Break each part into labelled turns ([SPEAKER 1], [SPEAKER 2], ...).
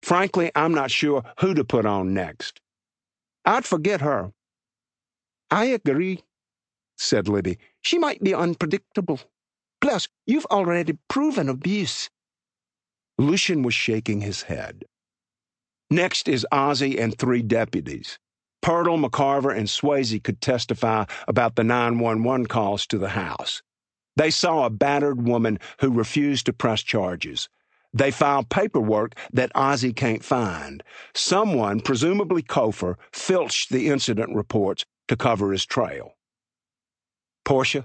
[SPEAKER 1] Frankly, I'm not sure who to put on next. I'd forget her. I agree, said Libby. She might be unpredictable. Plus, you've already proven abuse. Lucian was shaking his head. Next is Ozzie and 3 deputies. Pirtle, McCarver, and Swayze could testify about the 911 calls to the house. They saw a battered woman who refused to press charges. They filed paperwork that Ozzie can't find. Someone, presumably Kofor, filched the incident reports to cover his trail. Portia?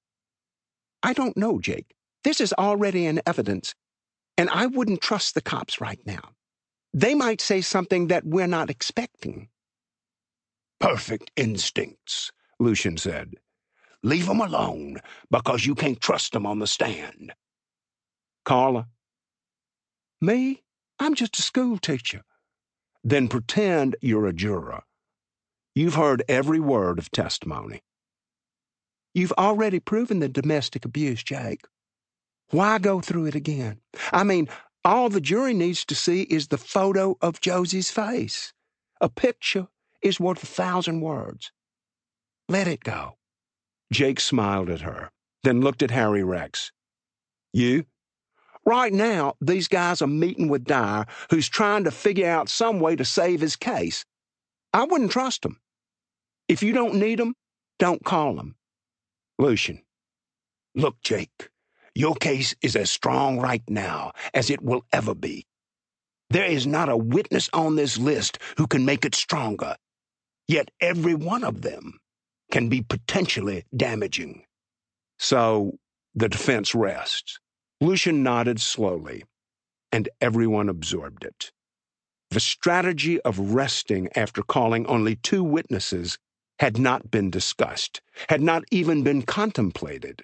[SPEAKER 1] I don't know, Jake. This is already in evidence, and I wouldn't trust the cops right now. They might say something that we're not expecting. Perfect instincts, Lucian said. Leave them alone, because you can't trust them on the stand. Carla? Me? I'm just a school teacher. Then pretend you're a juror. You've heard every word of testimony. You've already proven the domestic abuse, Jake. Why go through it again? I mean, all the jury needs to see is the photo of Josie's face. A picture is worth 1,000 words. Let it go. Jake smiled at her, then looked at Harry Rex. You? Right now, these guys are meeting with Dyer, who's trying to figure out some way to save his case. I wouldn't trust them. If you don't need them, don't call them. Lucian. Look, Jake, your case is as strong right now as it will ever be. There is not a witness on this list who can make it stronger, yet every one of them can be potentially damaging. So the defense rests. Lucian nodded slowly, and everyone absorbed it. The strategy of resting after calling only 2 witnesses had not been discussed, had not even been contemplated.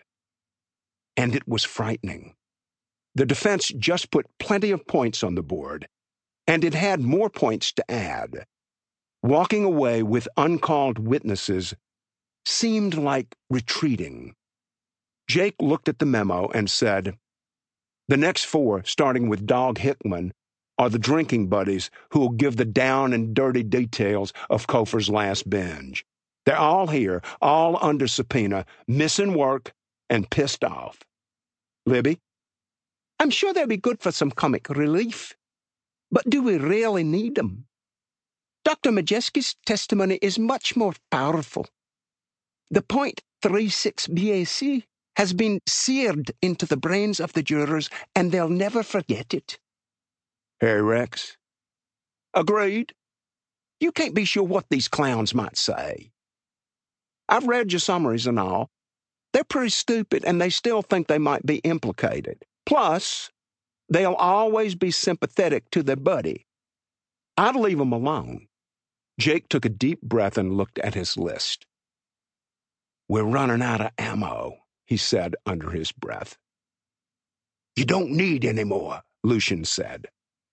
[SPEAKER 1] And it was frightening. The defense just put plenty of points on the board, and it had more points to add. Walking away with uncalled witnesses seemed like retreating. Jake looked at the memo and said, the next 4, starting with Dog Hickman, are the drinking buddies who will give the down and dirty details of Kofor's last binge. They're all here, all under subpoena, missing work and pissed off. Libby? I'm sure they'll be good for some comic relief. But do we really need them? Dr. Majeski's testimony is much more powerful. The .36 BAC has been seared into the brains of the jurors, and they'll never forget it. Harry Rex? Agreed. You can't be sure what these clowns might say. I've read your summaries and all. They're pretty stupid, and they still think they might be implicated. Plus, they'll always be sympathetic to their buddy. I'd leave them alone. Jake took a deep breath and looked at his list. We're running out of ammo, he said under his breath. You don't need any more, Lucian said.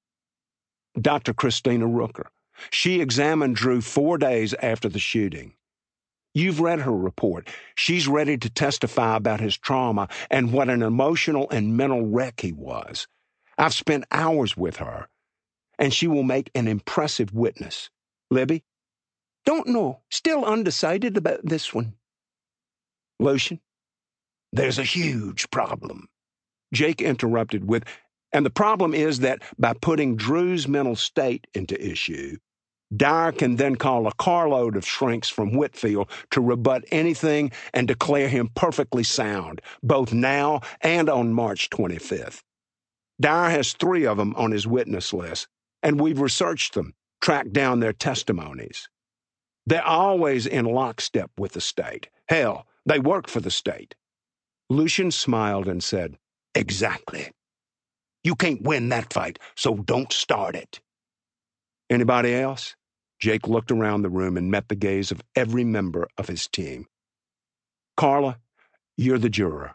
[SPEAKER 1] Dr. Christina Rooker. She examined Drew 4 days after the shooting. You've read her report. She's ready to testify about his trauma and what an emotional and mental wreck he was. I've spent hours with her, and she will make an impressive witness. Libby? Don't know. Still undecided about this one. Lucian? There's a huge problem. Jake interrupted with, and the problem is that by putting Drew's mental state into issue, Dyer can then call a carload of shrinks from Whitfield to rebut anything and declare him perfectly sound, both now and on March 25th. Dyer has 3 of them on his witness list, and we've researched them, tracked down their testimonies. They're always in lockstep with the state. Hell, they work for the state. Lucian smiled and said, Exactly. You can't win that fight, so don't start it. Anybody else? Jake looked around the room and met the gaze of every member of his team. Carla, you're the juror.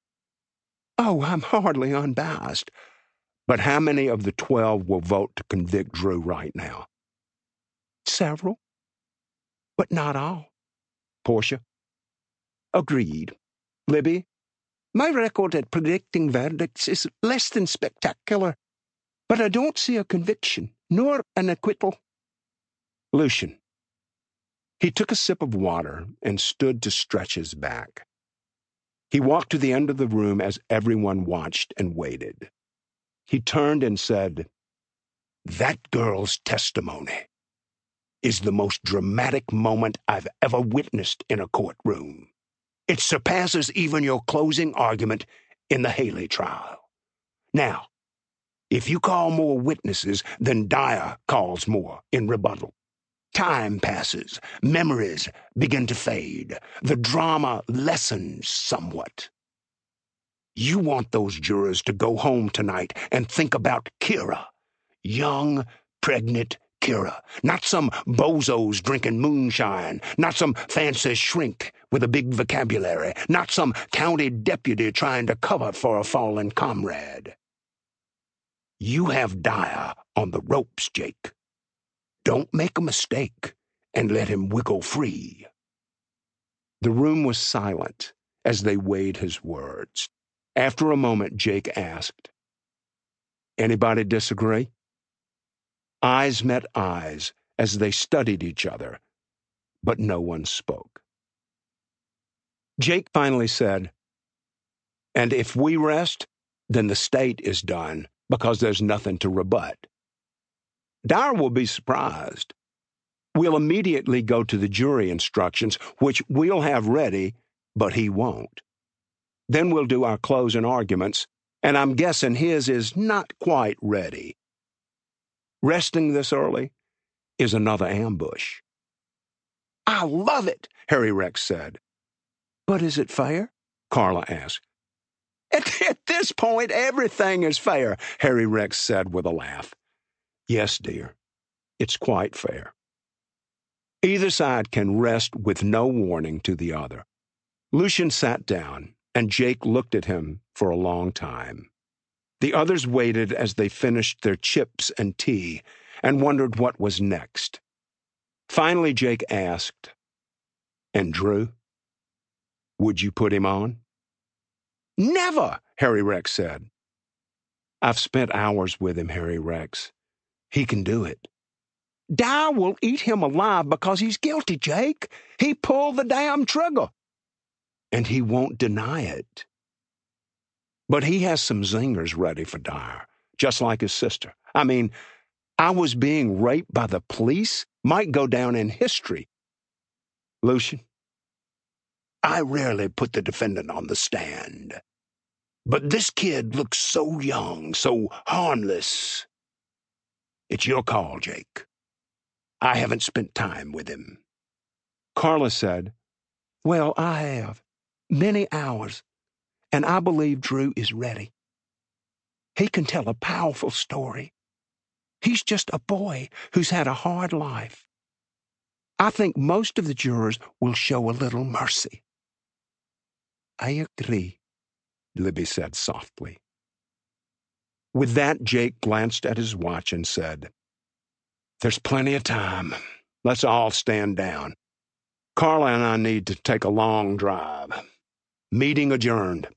[SPEAKER 1] Oh, I'm hardly unbiased. But how many of the 12 will vote to convict Drew right now? Several. But not all. Portia? Agreed. Libby? My record at predicting verdicts is less than spectacular. But I don't see a conviction, nor an acquittal. Lucian. He took a sip of water and stood to stretch his back. He walked to the end of the room as everyone watched and waited. He turned and said, "That girl's testimony is the most dramatic moment I've ever witnessed in a courtroom. It surpasses even your closing argument in the Haley trial. Now, if you call more witnesses, then Dyer calls more in rebuttal. Time passes, memories begin to fade, the drama lessens somewhat. You want those jurors to go home tonight and think about Kira, young, pregnant Kira, not some bozos drinking moonshine, not some fancy shrink with a big vocabulary, not some county deputy trying to cover for a fallen comrade. You have Dyer on the ropes, Jake. Don't make a mistake and let him wiggle free." The room was silent as they weighed his words. After a moment, Jake asked, "Anybody disagree?" Eyes met eyes as they studied each other, but no one spoke. Jake finally said, "And if we rest, then the state is done because there's nothing to rebut. Dyer will be surprised. We'll immediately go to the jury instructions, which we'll have ready, but he won't. Then we'll do our closing arguments, and I'm guessing his is not quite ready. Resting this early is another ambush." "I love it," Harry Rex said. "But is it fair?" Carla asked. At this point, everything is fair," Harry Rex said with a laugh. "Yes, dear, it's quite fair. Either side can rest with no warning to the other." Lucian sat down, and Jake looked at him for a long time. The others waited as they finished their chips and tea and wondered what was next. Finally, Jake asked, "And Drew? Would you put him on?" "Never," Harry Rex said. "I've spent hours with him, Harry Rex. He can do it." "Dyer will eat him alive because he's guilty, Jake. He pulled the damn trigger." "And he won't deny it. But he has some zingers ready for Dyer, just like his sister. I mean, I was being raped by the police might go down in history. Lucian, I rarely put the defendant on the stand. But this kid looks so young, so harmless. It's your call, Jake. I haven't spent time with him." Carla said, "Well, I have. Many hours. And I believe Drew is ready. He can tell a powerful story. He's just a boy who's had a hard life. I think most of the jurors will show a little mercy." "I agree," Libby said softly. With that, Jake glanced at his watch and said, "There's plenty of time. Let's all stand down. Carla and I need to take a long drive. Meeting adjourned."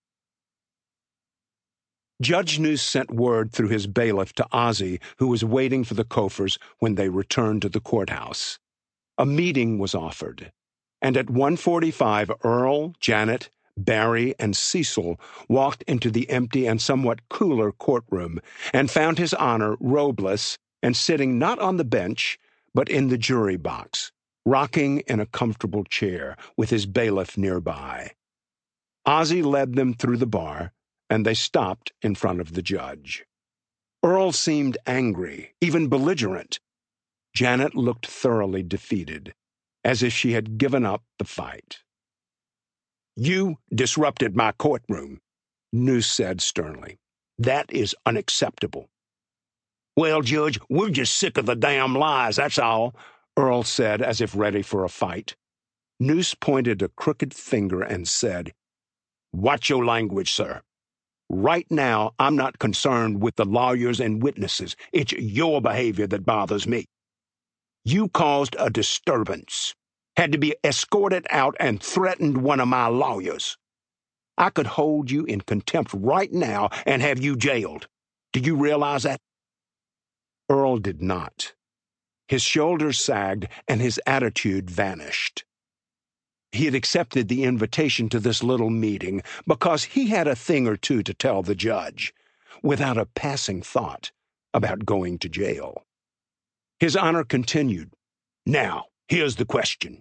[SPEAKER 1] Judge Noose sent word through his bailiff to Ozzie, who was waiting for the Koffers when they returned to the courthouse. A meeting was offered, and at 1:45 Earl, Janet, Barry, and Cecil walked into the empty and somewhat cooler courtroom and found His Honor Robles and sitting not on the bench, but in the jury box, rocking in a comfortable chair with his bailiff nearby. Ozzie led them through the bar, and they stopped in front of the judge. Earl seemed angry, even belligerent. Janet looked thoroughly defeated, as if she had given up the fight. "You disrupted my courtroom," Noose said sternly. "That is unacceptable." "Well, Judge, we're just sick of the damn lies, that's all," Earl said, as if ready for a fight. Noose pointed a crooked finger and said, "Watch your language, sir. Right now, I'm not concerned with the lawyers and witnesses. It's your behavior that bothers me. You caused a disturbance, had to be escorted out and threatened one of my lawyers. I could hold you in contempt right now and have you jailed. Do you realize that? Earl did not. His shoulders sagged and his attitude vanished. He had accepted the invitation to this little meeting because he had a thing or two to tell the judge, without a passing thought about going to jail. His Honor continued, "Now, here's the question.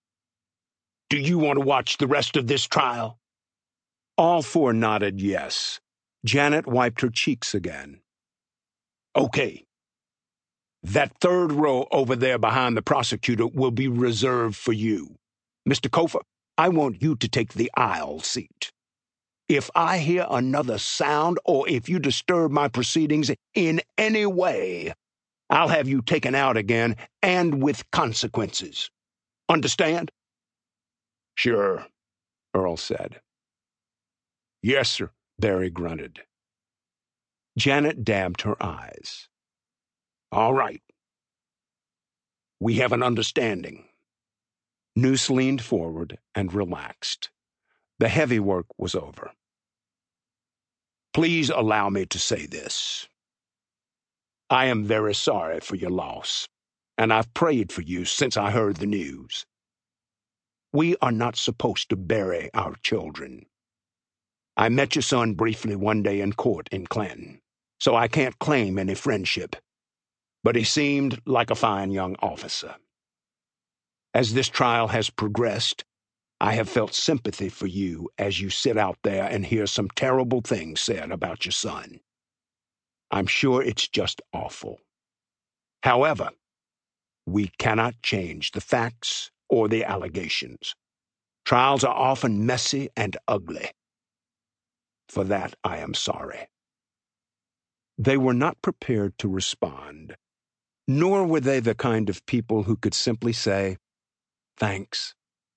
[SPEAKER 1] Do you want to watch the rest of this trial?" All four nodded yes. Janet wiped her cheeks again. "Okay. That third row over there behind the prosecutor will be reserved for you. Mr. Cofer, I want you to take the aisle seat. If I hear another sound or if you disturb my proceedings in any way, I'll have you taken out again and with consequences. Understand?" "Sure," Earl said. "Yes, sir," Barry grunted. Janet dabbed her eyes. "All right. We have an understanding." Noose leaned forward and relaxed. The heavy work was over. "Please allow me to say this. I am very sorry for your loss, and I've prayed for you since I heard the news. We are not supposed to bury our children. I met your son briefly one day in court in Clanton, so I can't claim any friendship, but he seemed like a fine young officer. As this trial has progressed, I have felt sympathy for you as you sit out there and hear some terrible things said about your son. I'm sure it's just awful. However, we cannot change the facts or the allegations. Trials are often messy and ugly. For that, I am sorry." They were not prepared to respond, nor were they the kind of people who could simply say, "Thanks."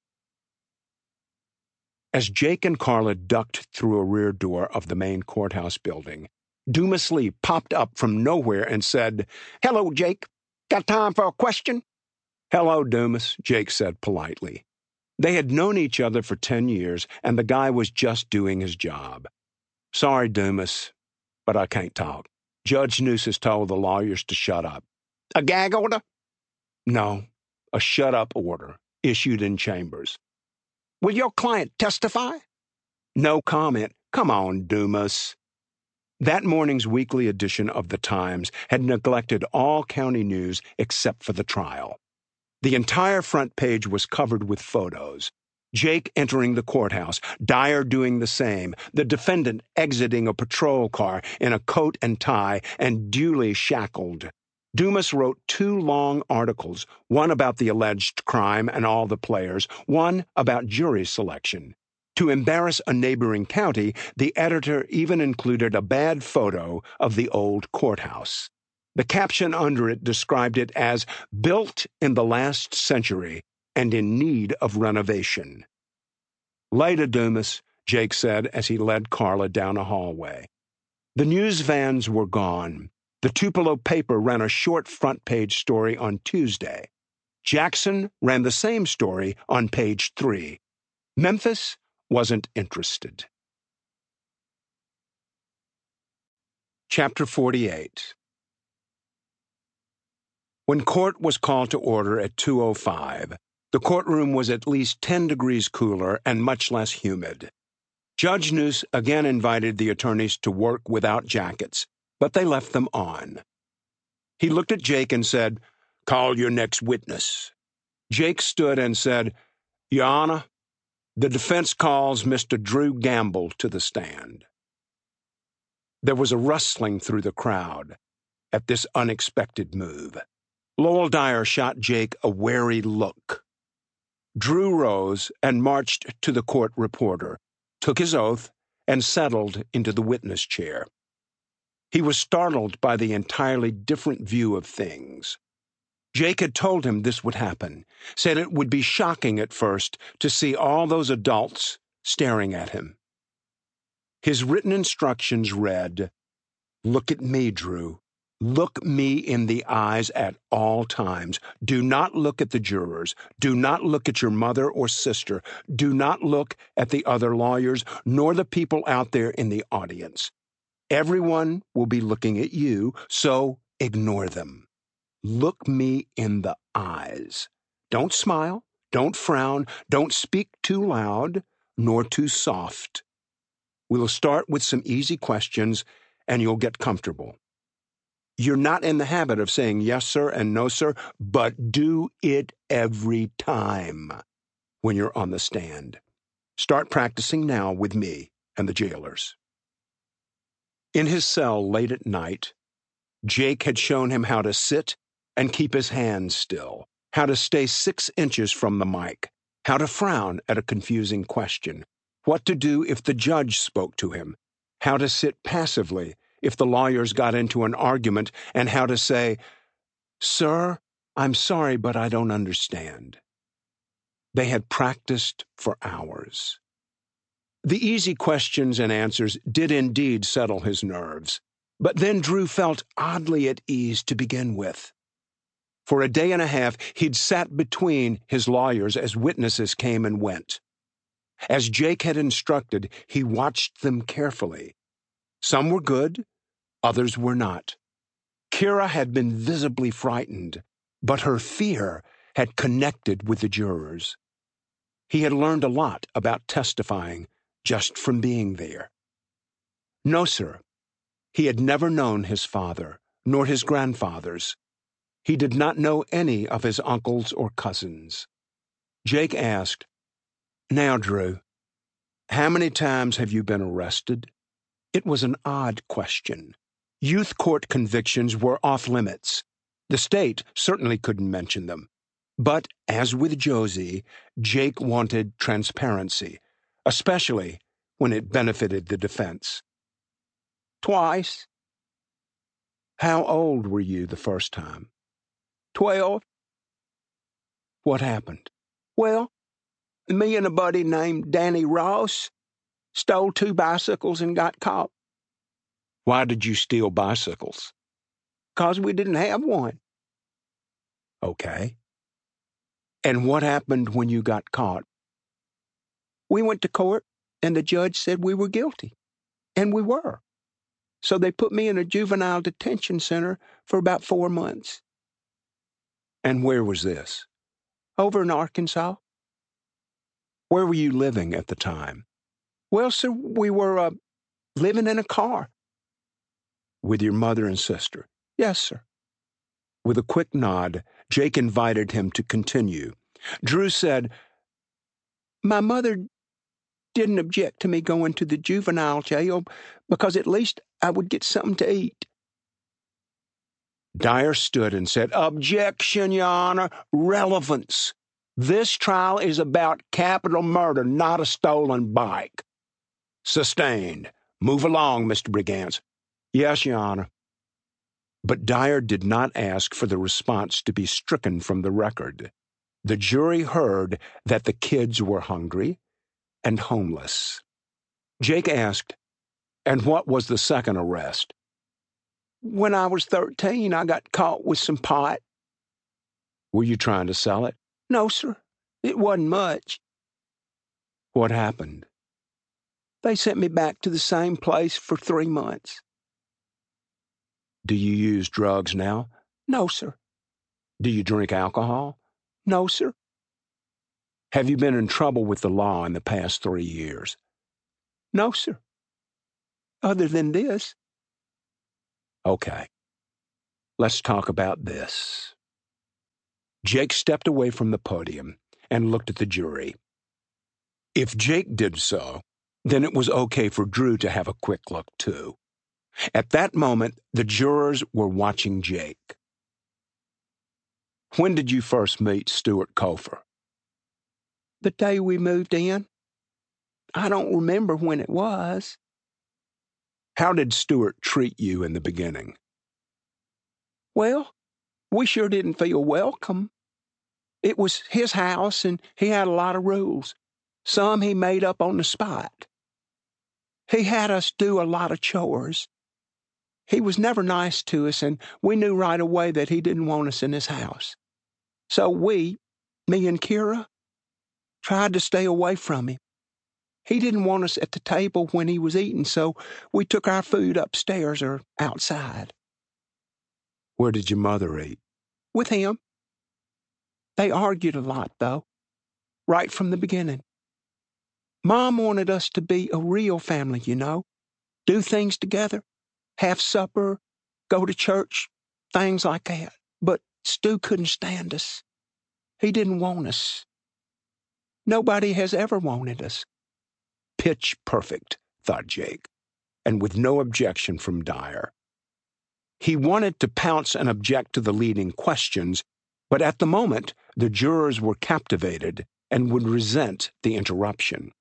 [SPEAKER 1] As Jake and Carla ducked through a rear door of the main courthouse building, Dumas Lee popped up from nowhere and said, "Hello, Jake. Got time for a question?" "Hello, Dumas," Jake said politely. They had known each other for 10 years, and the guy was just doing his job. "Sorry, Dumas, but I can't talk. Judge Noose has told the lawyers to shut up." "A gag order?" "No, a shut-up order, issued in chambers." "Will your client testify?" "No comment. Come on, Dumas." That morning's weekly edition of the Times had neglected all county news except for the trial. The entire front page was covered with photos. Jake entering the courthouse, Dyer doing the same, the defendant exiting a patrol car in a coat and tie and duly shackled. Dumas wrote 2 long articles, one about the alleged crime and all the players, one about jury selection. To embarrass a neighboring county, the editor even included a bad photo of the old courthouse. The caption under it described it as built in the last century and in need of renovation. "Later, Dumas," Jake said as he led Carla down a hallway. The news vans were gone. The Tupelo paper ran a short front-page story on Tuesday. Jackson ran the same story on page 3. Memphis wasn't interested. Chapter 48. When court was called to order at 2:05, the courtroom was at least 10 degrees cooler and much less humid. Judge Noose again invited the attorneys to work without jackets, but they left them on. He looked at Jake and said, "Call your next witness." Jake stood and said, "Your Honor, the defense calls Mr. Drew Gamble to the stand." There was a rustling through the crowd at this unexpected move. Lowell Dyer shot Jake a wary look. Drew rose and marched to the court reporter, took his oath, and settled into the witness chair. He was startled by the entirely different view of things. Jake had told him this would happen, said it would be shocking at first to see all those adults staring at him. His written instructions read, "Look at me, Drew. Look me in the eyes at all times. Do not look at the jurors. Do not look at your mother or sister. Do not look at the other lawyers, nor the people out there in the audience. Everyone will be looking at you, so ignore them. Look me in the eyes. Don't smile, don't frown, don't speak too loud, nor too soft. We'll start with some easy questions, and you'll get comfortable. You're not in the habit of saying yes, sir, and no, sir, but do it every time when you're on the stand. Start practicing now with me and the jailers. In his cell late at night, Jake had shown him how to sit and keep his hands still, how to stay 6 inches from the mic, how to frown at a confusing question, what to do if the judge spoke to him, how to sit passively if the lawyers got into an argument, and how to say, "Sir, I'm sorry, but I don't understand." They had practiced for hours. The easy questions and answers did indeed settle his nerves, but then Drew felt oddly at ease to begin with. For a day and a half, he'd sat between his lawyers as witnesses came and went. As Jake had instructed, he watched them carefully. Some were good, others were not. Kira had been visibly frightened, but her fear had connected with the jurors. He had learned a lot about testifying just from being there. No, sir. He had never known his father, nor his grandfathers. He did not know any of his uncles or cousins. Jake asked, "Now, Drew, how many times have you been arrested?" It was an odd question. Youth court convictions were off limits. The state certainly couldn't mention them. But, as with Josie, Jake wanted transparency, especially when it benefited the defense. "Twice." "How old were you the first time?"
[SPEAKER 2] 12.
[SPEAKER 1] "What happened?"
[SPEAKER 2] Well, me and a buddy named Danny Ross stole 2 bicycles and got caught.
[SPEAKER 1] "Why did you steal bicycles?"
[SPEAKER 2] "'Cause we didn't have one."
[SPEAKER 1] "Okay. And what happened when you got caught?"
[SPEAKER 2] "We went to court, and the judge said we were guilty. And we were. So they put me in a juvenile detention center for about 4 months.
[SPEAKER 1] "And where was this?"
[SPEAKER 2] Over in Arkansas."
[SPEAKER 1] "Where were you living at the time?"
[SPEAKER 2] "Well, sir, we were, living in a car."
[SPEAKER 1] "With your mother and sister?"
[SPEAKER 2] "Yes, sir."
[SPEAKER 1] With a quick nod, Jake invited him to continue. Drew said,
[SPEAKER 2] "My mother didn't object to me going to the juvenile jail because at least I would get something to eat."
[SPEAKER 1] Dyer stood and said, "Objection, Your Honor. Relevance. This trial is about capital murder, not a stolen bike." "Sustained. Move along, Mr. Brigance." "Yes, Your Honor." But Dyer did not ask for the response to be stricken from the record. The jury heard that the kids were hungry and homeless. Jake asked, "And what was the second arrest?"
[SPEAKER 2] "When I was 13, I got caught with some pot."
[SPEAKER 1] "Were you trying to sell it?"
[SPEAKER 2] "No, sir. It wasn't much."
[SPEAKER 1] "What happened?"
[SPEAKER 2] "They sent me back to the same place for 3 months."
[SPEAKER 1] "Do you use drugs now?"
[SPEAKER 2] "No, sir."
[SPEAKER 1] "Do you drink alcohol?"
[SPEAKER 2] "No, sir."
[SPEAKER 1] "Have you been in trouble with the law in the past 3 years?"
[SPEAKER 2] "No, sir. Other than this."
[SPEAKER 1] "Okay. Let's talk about this." Jake stepped away from the podium and looked at the jury. If Jake did so, then it was okay for Drew to have a quick look too. At that moment, the jurors were watching Jake. "When did you first meet Stuart Cofer?"
[SPEAKER 2] "The day we moved in. I don't remember when it was."
[SPEAKER 1] "How did Stuart treat you in the beginning?"
[SPEAKER 2] "Well, we sure didn't feel welcome. It was his house, and he had a lot of rules. Some he made up on the spot. He had us do a lot of chores. He was never nice to us, and we knew right away that he didn't want us in his house. So we, me and Kira, tried to stay away from him. He didn't want us at the table when he was eating, so we took our food upstairs or outside.
[SPEAKER 1] Where did your mother eat?
[SPEAKER 2] With him. They argued a lot, though, right from the beginning. Mom wanted us to be a real family, you know, do things together, have supper, go to church, things like that. But Stu couldn't stand us. He didn't want us. Nobody has ever wanted us.
[SPEAKER 1] Pitch perfect, thought Jake, and with no objection from Dyer. He wanted to pounce and object to the leading questions, but at the moment the jurors were captivated and would resent the interruption.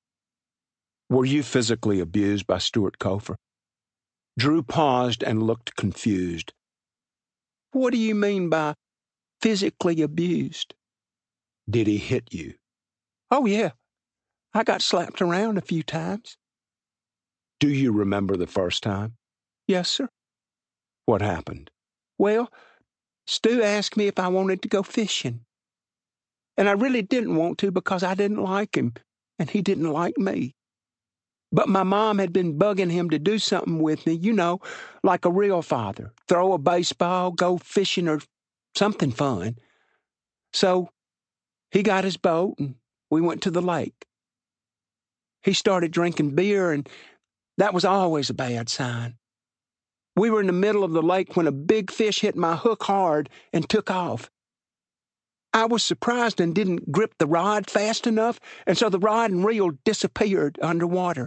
[SPEAKER 1] Were you physically abused by Stuart Cofer? Drew paused and looked confused.
[SPEAKER 2] What do you mean by physically abused?
[SPEAKER 1] Did he hit you?
[SPEAKER 2] Oh, yeah. I got slapped around a few times.
[SPEAKER 1] Do you remember the first time?
[SPEAKER 2] Yes, sir.
[SPEAKER 1] What happened?
[SPEAKER 2] Well, Stu asked me if I wanted to go fishing. And I really didn't want to because I didn't like him, and he didn't like me. But my mom had been bugging him to do something with me, you know, like a real father. Throw a baseball, go fishing, or something fun. So he got his boat, and we went to the lake. He started drinking beer, and that was always a bad sign. We were in the middle of the lake when a big fish hit my hook hard and took off. I was surprised and didn't grip the rod fast enough, and so the rod and reel disappeared underwater.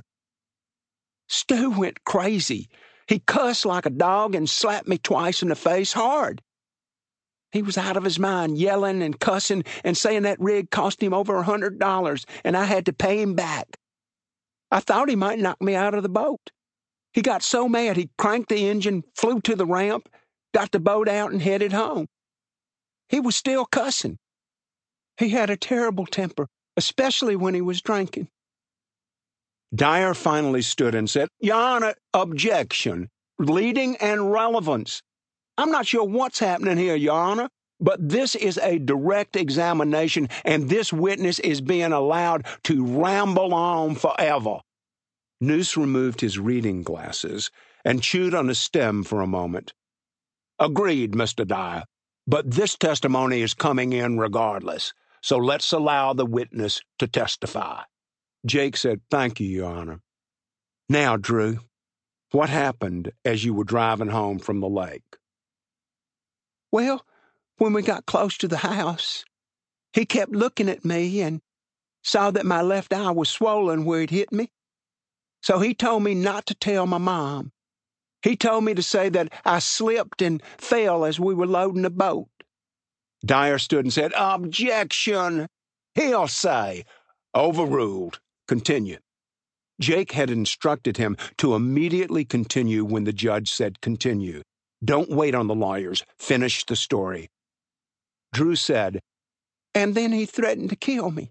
[SPEAKER 2] Stu went crazy. He cussed like a dog and slapped me twice in the face hard. He was out of his mind, yelling and cussing and saying that rig cost him over $100, and I had to pay him back. I thought he might knock me out of the boat. He got so mad he cranked the engine, flew to the ramp, got the boat out, and headed home. He was still cussing. He had a terrible temper, especially when he was drinking.
[SPEAKER 1] Dyer finally stood and said, Your Honor, objection, leading and relevance. I'm not sure what's happening here, Your Honor, but this is a direct examination, and this witness is being allowed to ramble on forever. Noose removed his reading glasses and chewed on a stem for a moment. Agreed, Mr. Dyer, but this testimony is coming in regardless, so let's allow the witness to testify. Jake said, Thank you, Your Honor. Now, Drew, what happened as you were driving home from the lake?
[SPEAKER 2] Well, when we got close to the house, he kept looking at me and saw that my left eye was swollen where it hit me. So he told me not to tell my mom. He told me to say that I slipped and fell as we were loading the boat.
[SPEAKER 1] Dyer stood and said, Objection! He'll say. Overruled. Continue. Jake had instructed him to immediately continue when the judge said continue. Don't wait on the lawyers. Finish the story. Drew said,
[SPEAKER 2] And then he threatened to kill me.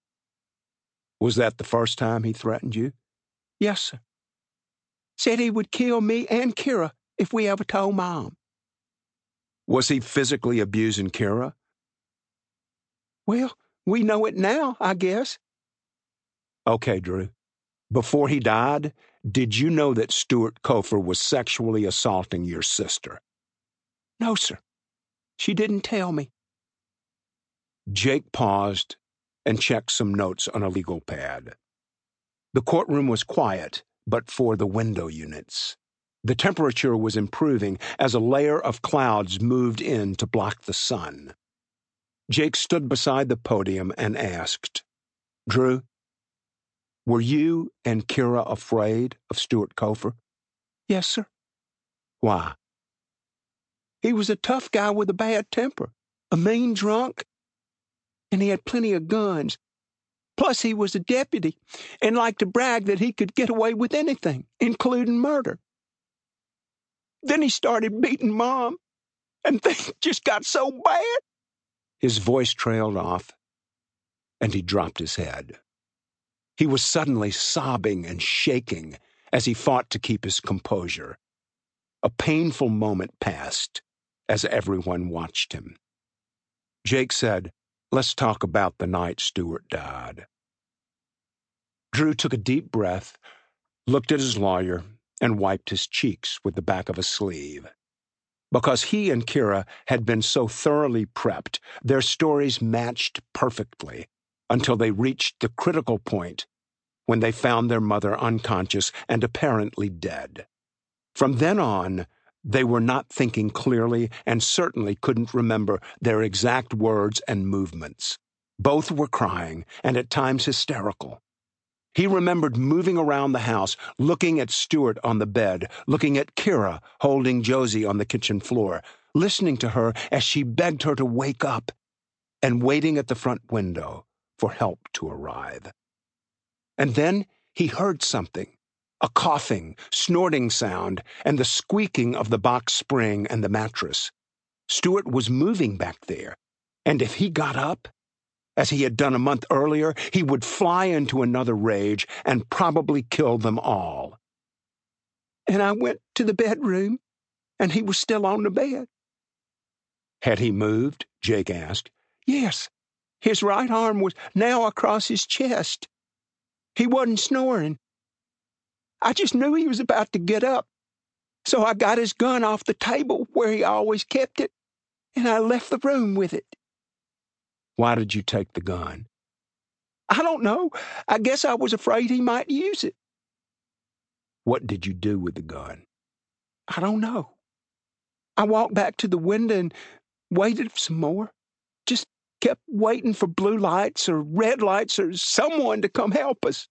[SPEAKER 1] Was that the first time he threatened you?
[SPEAKER 2] Yes, sir. Said he would kill me and Kira if we ever told Mom.
[SPEAKER 1] Was he physically abusing Kira?
[SPEAKER 2] Well, we know it now, I guess.
[SPEAKER 1] Okay, Drew. Before he died, did you know that Stuart Cofer was sexually assaulting your sister?
[SPEAKER 2] No, sir. She didn't tell me.
[SPEAKER 1] Jake paused and checked some notes on a legal pad. The courtroom was quiet, but for the window units. The temperature was improving as a layer of clouds moved in to block the sun. Jake stood beside the podium and asked, Drew, were you and Kira afraid of Stuart Cofer?
[SPEAKER 2] Yes, sir.
[SPEAKER 1] Why?
[SPEAKER 2] He was a tough guy with a bad temper, a mean drunk, and he had plenty of guns. Plus, he was a deputy and liked to brag that he could get away with anything, including murder. Then he started beating Mom, and things just got so bad.
[SPEAKER 1] His voice trailed off, and he dropped his head. He was suddenly sobbing and shaking as he fought to keep his composure. A painful moment passed as everyone watched him. Jake said, Let's talk about the night Stuart died. Drew took a deep breath, looked at his lawyer, and wiped his cheeks with the back of a sleeve. Because he and Kira had been so thoroughly prepped, their stories matched perfectly until they reached the critical point when they found their mother unconscious and apparently dead. From then on, they were not thinking clearly and certainly couldn't remember their exact words and movements. Both were crying and at times hysterical. He remembered moving around the house, looking at Stuart on the bed, looking at Kira holding Josie on the kitchen floor, listening to her as she begged her to wake up, and waiting at the front window for help to arrive. And then he heard something, a coughing, snorting sound, and the squeaking of the box spring and the mattress. Stuart was moving back there, and if he got up, as he had done a month earlier, he would fly into another rage and probably kill them all. And I went to the bedroom, and he was still on the bed. Had he moved? Jake asked. Yes. His right arm was now across his chest. He wasn't snoring. I just knew he was about to get up, so I got his gun off the table where he always kept it, and I left the room with it. Why did you take the gun? I don't know. I guess I was afraid he might use it. What did you do with the gun? I don't know. I walked back to the window and waited some more. Just kept waiting for blue lights or red lights or someone to come help us.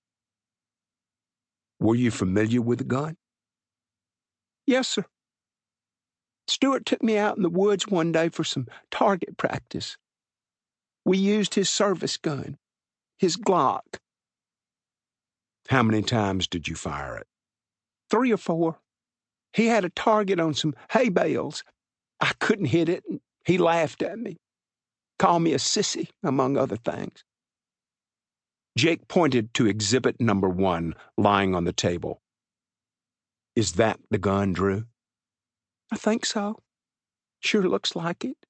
[SPEAKER 1] Were you familiar with the gun? Yes, sir. Stuart took me out in the woods one day for some target practice. We used his service gun, his Glock. How many times did you fire it? 3 or 4. He had a target on some hay bales. I couldn't hit it, and he laughed at me, called me a sissy, among other things. Jake pointed to exhibit number 1 lying on the table. Is that the gun, Drew? I think so. Sure looks like it.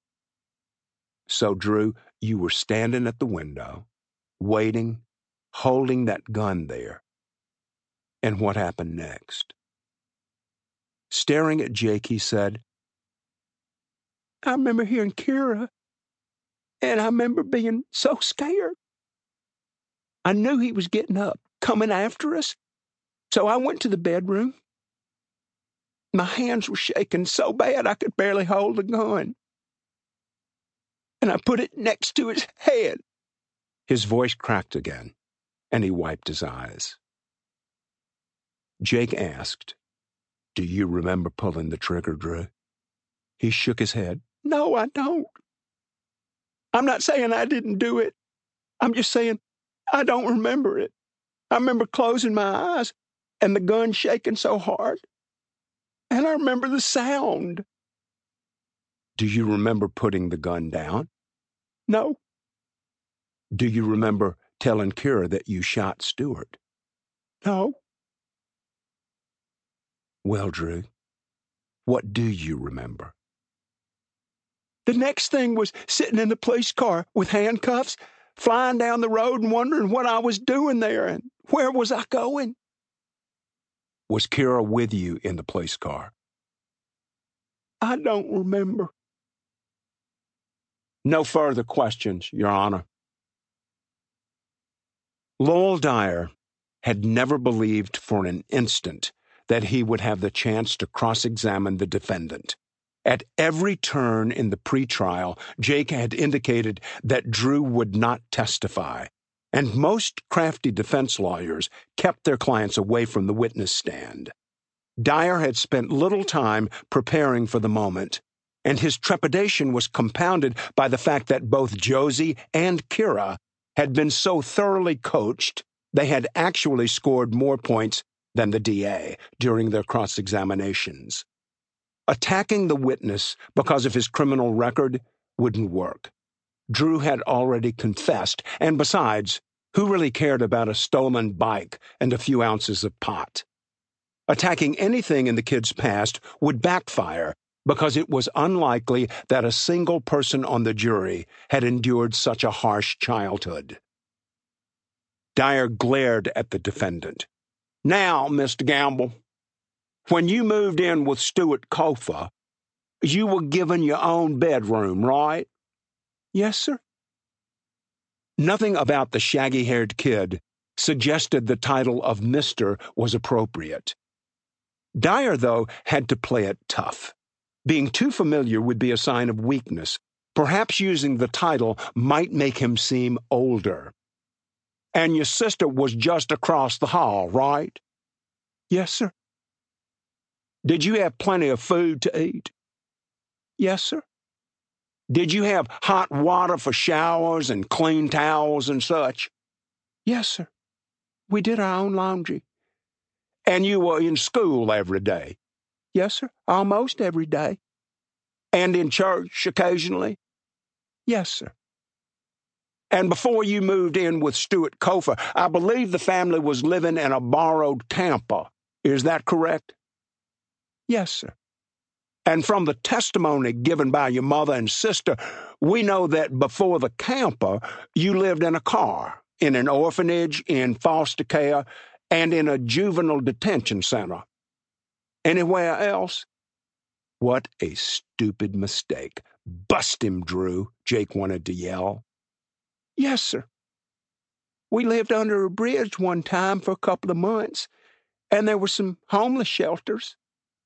[SPEAKER 1] So, Drew, you were standing at the window, waiting, holding that gun there. And what happened next? Staring at Jake, he said, I remember hearing Kira, and I remember being so scared. I knew he was getting up, coming after us, so I went to the bedroom. My hands were shaking so bad I could barely hold the gun. And I put it next to his head. His voice cracked again, and he wiped his eyes. Jake asked, Do you remember pulling the trigger, Drew? He shook his head. No, I don't. I'm not saying I didn't do it. I'm just saying I don't remember it. I remember closing my eyes and the gun shaking so hard. And I remember the sound. Do you remember putting the gun down? No. Do you remember telling Kira that you shot Stuart? No. Well, Drew, what do you remember? The next thing was sitting in the police car with handcuffs, flying down the road and wondering what I was doing there and where was I going. Was Kira with you in the police car? I don't remember. No further questions, Your Honor. Lowell Dyer had never believed for an instant that he would have the chance to cross-examine the defendant. At every turn in the pretrial, Jake had indicated that Drew would not testify, and most crafty defense lawyers kept their clients away from the witness stand. Dyer had spent little time preparing for the moment, and his trepidation was compounded by the fact that both Josie and Kira had been so thoroughly coached they had actually scored more points than the DA during their cross-examinations. Attacking the witness because of his criminal record wouldn't work. Drew had already confessed, and besides, who really cared about a stolen bike and a few ounces of pot? Attacking anything in the kid's past would backfire because it was unlikely that a single person on the jury had endured such a harsh childhood. Dyer glared at the defendant. Now, Mr. Gamble, when you moved in with Stuart Cofer, you were given your own bedroom, right?
[SPEAKER 2] Yes, sir.
[SPEAKER 1] Nothing about the shaggy-haired kid suggested the title of Mr. was appropriate. Dyer, though, had to play it tough. Being too familiar would be a sign of weakness. Perhaps using the title might make him seem older. And your sister was just across the hall, right?
[SPEAKER 2] Yes, sir.
[SPEAKER 1] Did you have plenty of food to eat?
[SPEAKER 2] Yes, sir.
[SPEAKER 1] Did you have hot water for showers and clean towels and such?
[SPEAKER 2] Yes, sir. We did our own laundry.
[SPEAKER 1] And you were in school every day?
[SPEAKER 2] Yes, sir. Almost every day.
[SPEAKER 1] And in church occasionally?
[SPEAKER 2] Yes, sir.
[SPEAKER 1] And before you moved in with Stuart Cofer, I believe the family was living in a borrowed camper. Is that correct?
[SPEAKER 2] Yes, sir.
[SPEAKER 1] And from the testimony given by your mother and sister, we know that before the camper, you lived in a car, in an orphanage, in foster care, and in a juvenile detention center. Anywhere else? What a stupid mistake. Bust him, Drew, Jake wanted to yell.
[SPEAKER 2] Yes, sir. We lived under a bridge one time for a couple of months, and there were some homeless shelters.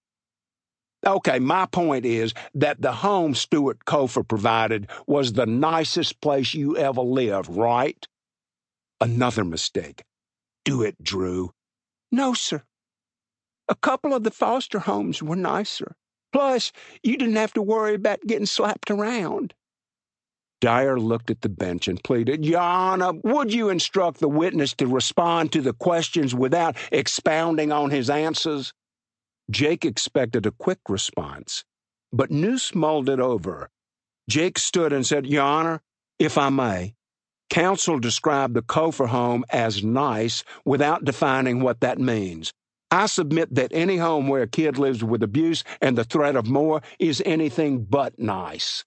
[SPEAKER 1] Okay, my point is that the home Stuart Cofer provided was the nicest place you ever lived, right? Another mistake. Do it, Drew.
[SPEAKER 2] No, sir. A couple of the foster homes were nicer. Plus, you didn't have to worry about getting slapped around.
[SPEAKER 1] Dyer looked at the bench and pleaded, Your Honor, would you instruct the witness to respond to the questions without expounding on his answers? Jake expected a quick response, but Noose mulled it over. Jake stood and said, Your Honor, if I may, counsel described the Cofer home as nice without defining what that means. I submit that any home where a kid lives with abuse and the threat of more is anything but nice.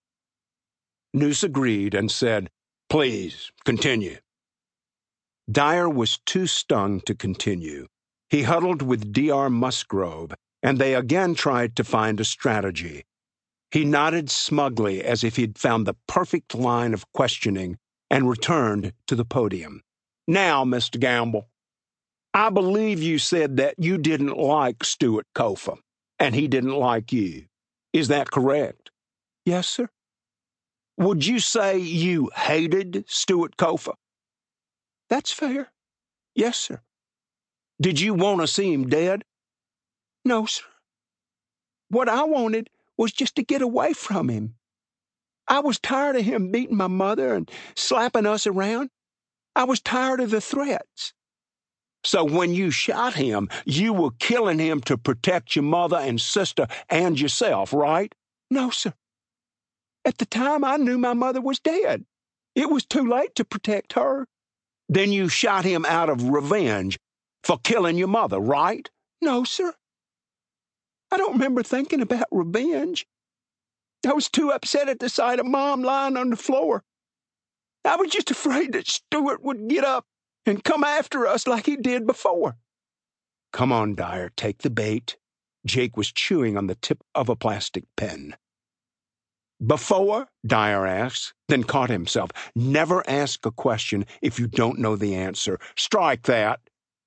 [SPEAKER 1] Noose agreed and said, Please, continue. Dyer was too stung to continue. He huddled with D.R. Musgrove, and they again tried to find a strategy. He nodded smugly as if he'd found the perfect line of questioning and returned to the podium. Now, Mr. Gamble, I believe you said that you didn't like Stuart Cofer, and he didn't like you. Is that correct?
[SPEAKER 2] Yes, sir.
[SPEAKER 1] Would you say you hated Stuart Cofer?
[SPEAKER 2] That's fair. Yes, sir.
[SPEAKER 1] Did you want to see him dead?
[SPEAKER 2] No, sir. What I wanted was just to get away from him. I was tired of him beating my mother and slapping us around. I was tired of the threats.
[SPEAKER 1] So when you shot him, you were killing him to protect your mother and sister and yourself, right?
[SPEAKER 2] No, sir. At the time, I knew my mother was dead. It was too late to protect her.
[SPEAKER 1] Then you shot him out of revenge for killing your mother, right?
[SPEAKER 2] No, sir. I don't remember thinking about revenge. I was too upset at the sight of Mom lying on the floor. I was just afraid that Stuart would get up and come after us like he did before.
[SPEAKER 1] Come on, Dyer, take the bait. Jake was chewing on the tip of a plastic pen. Before? Dyer asked, then caught himself. Never ask a question if you don't know the answer. Strike that.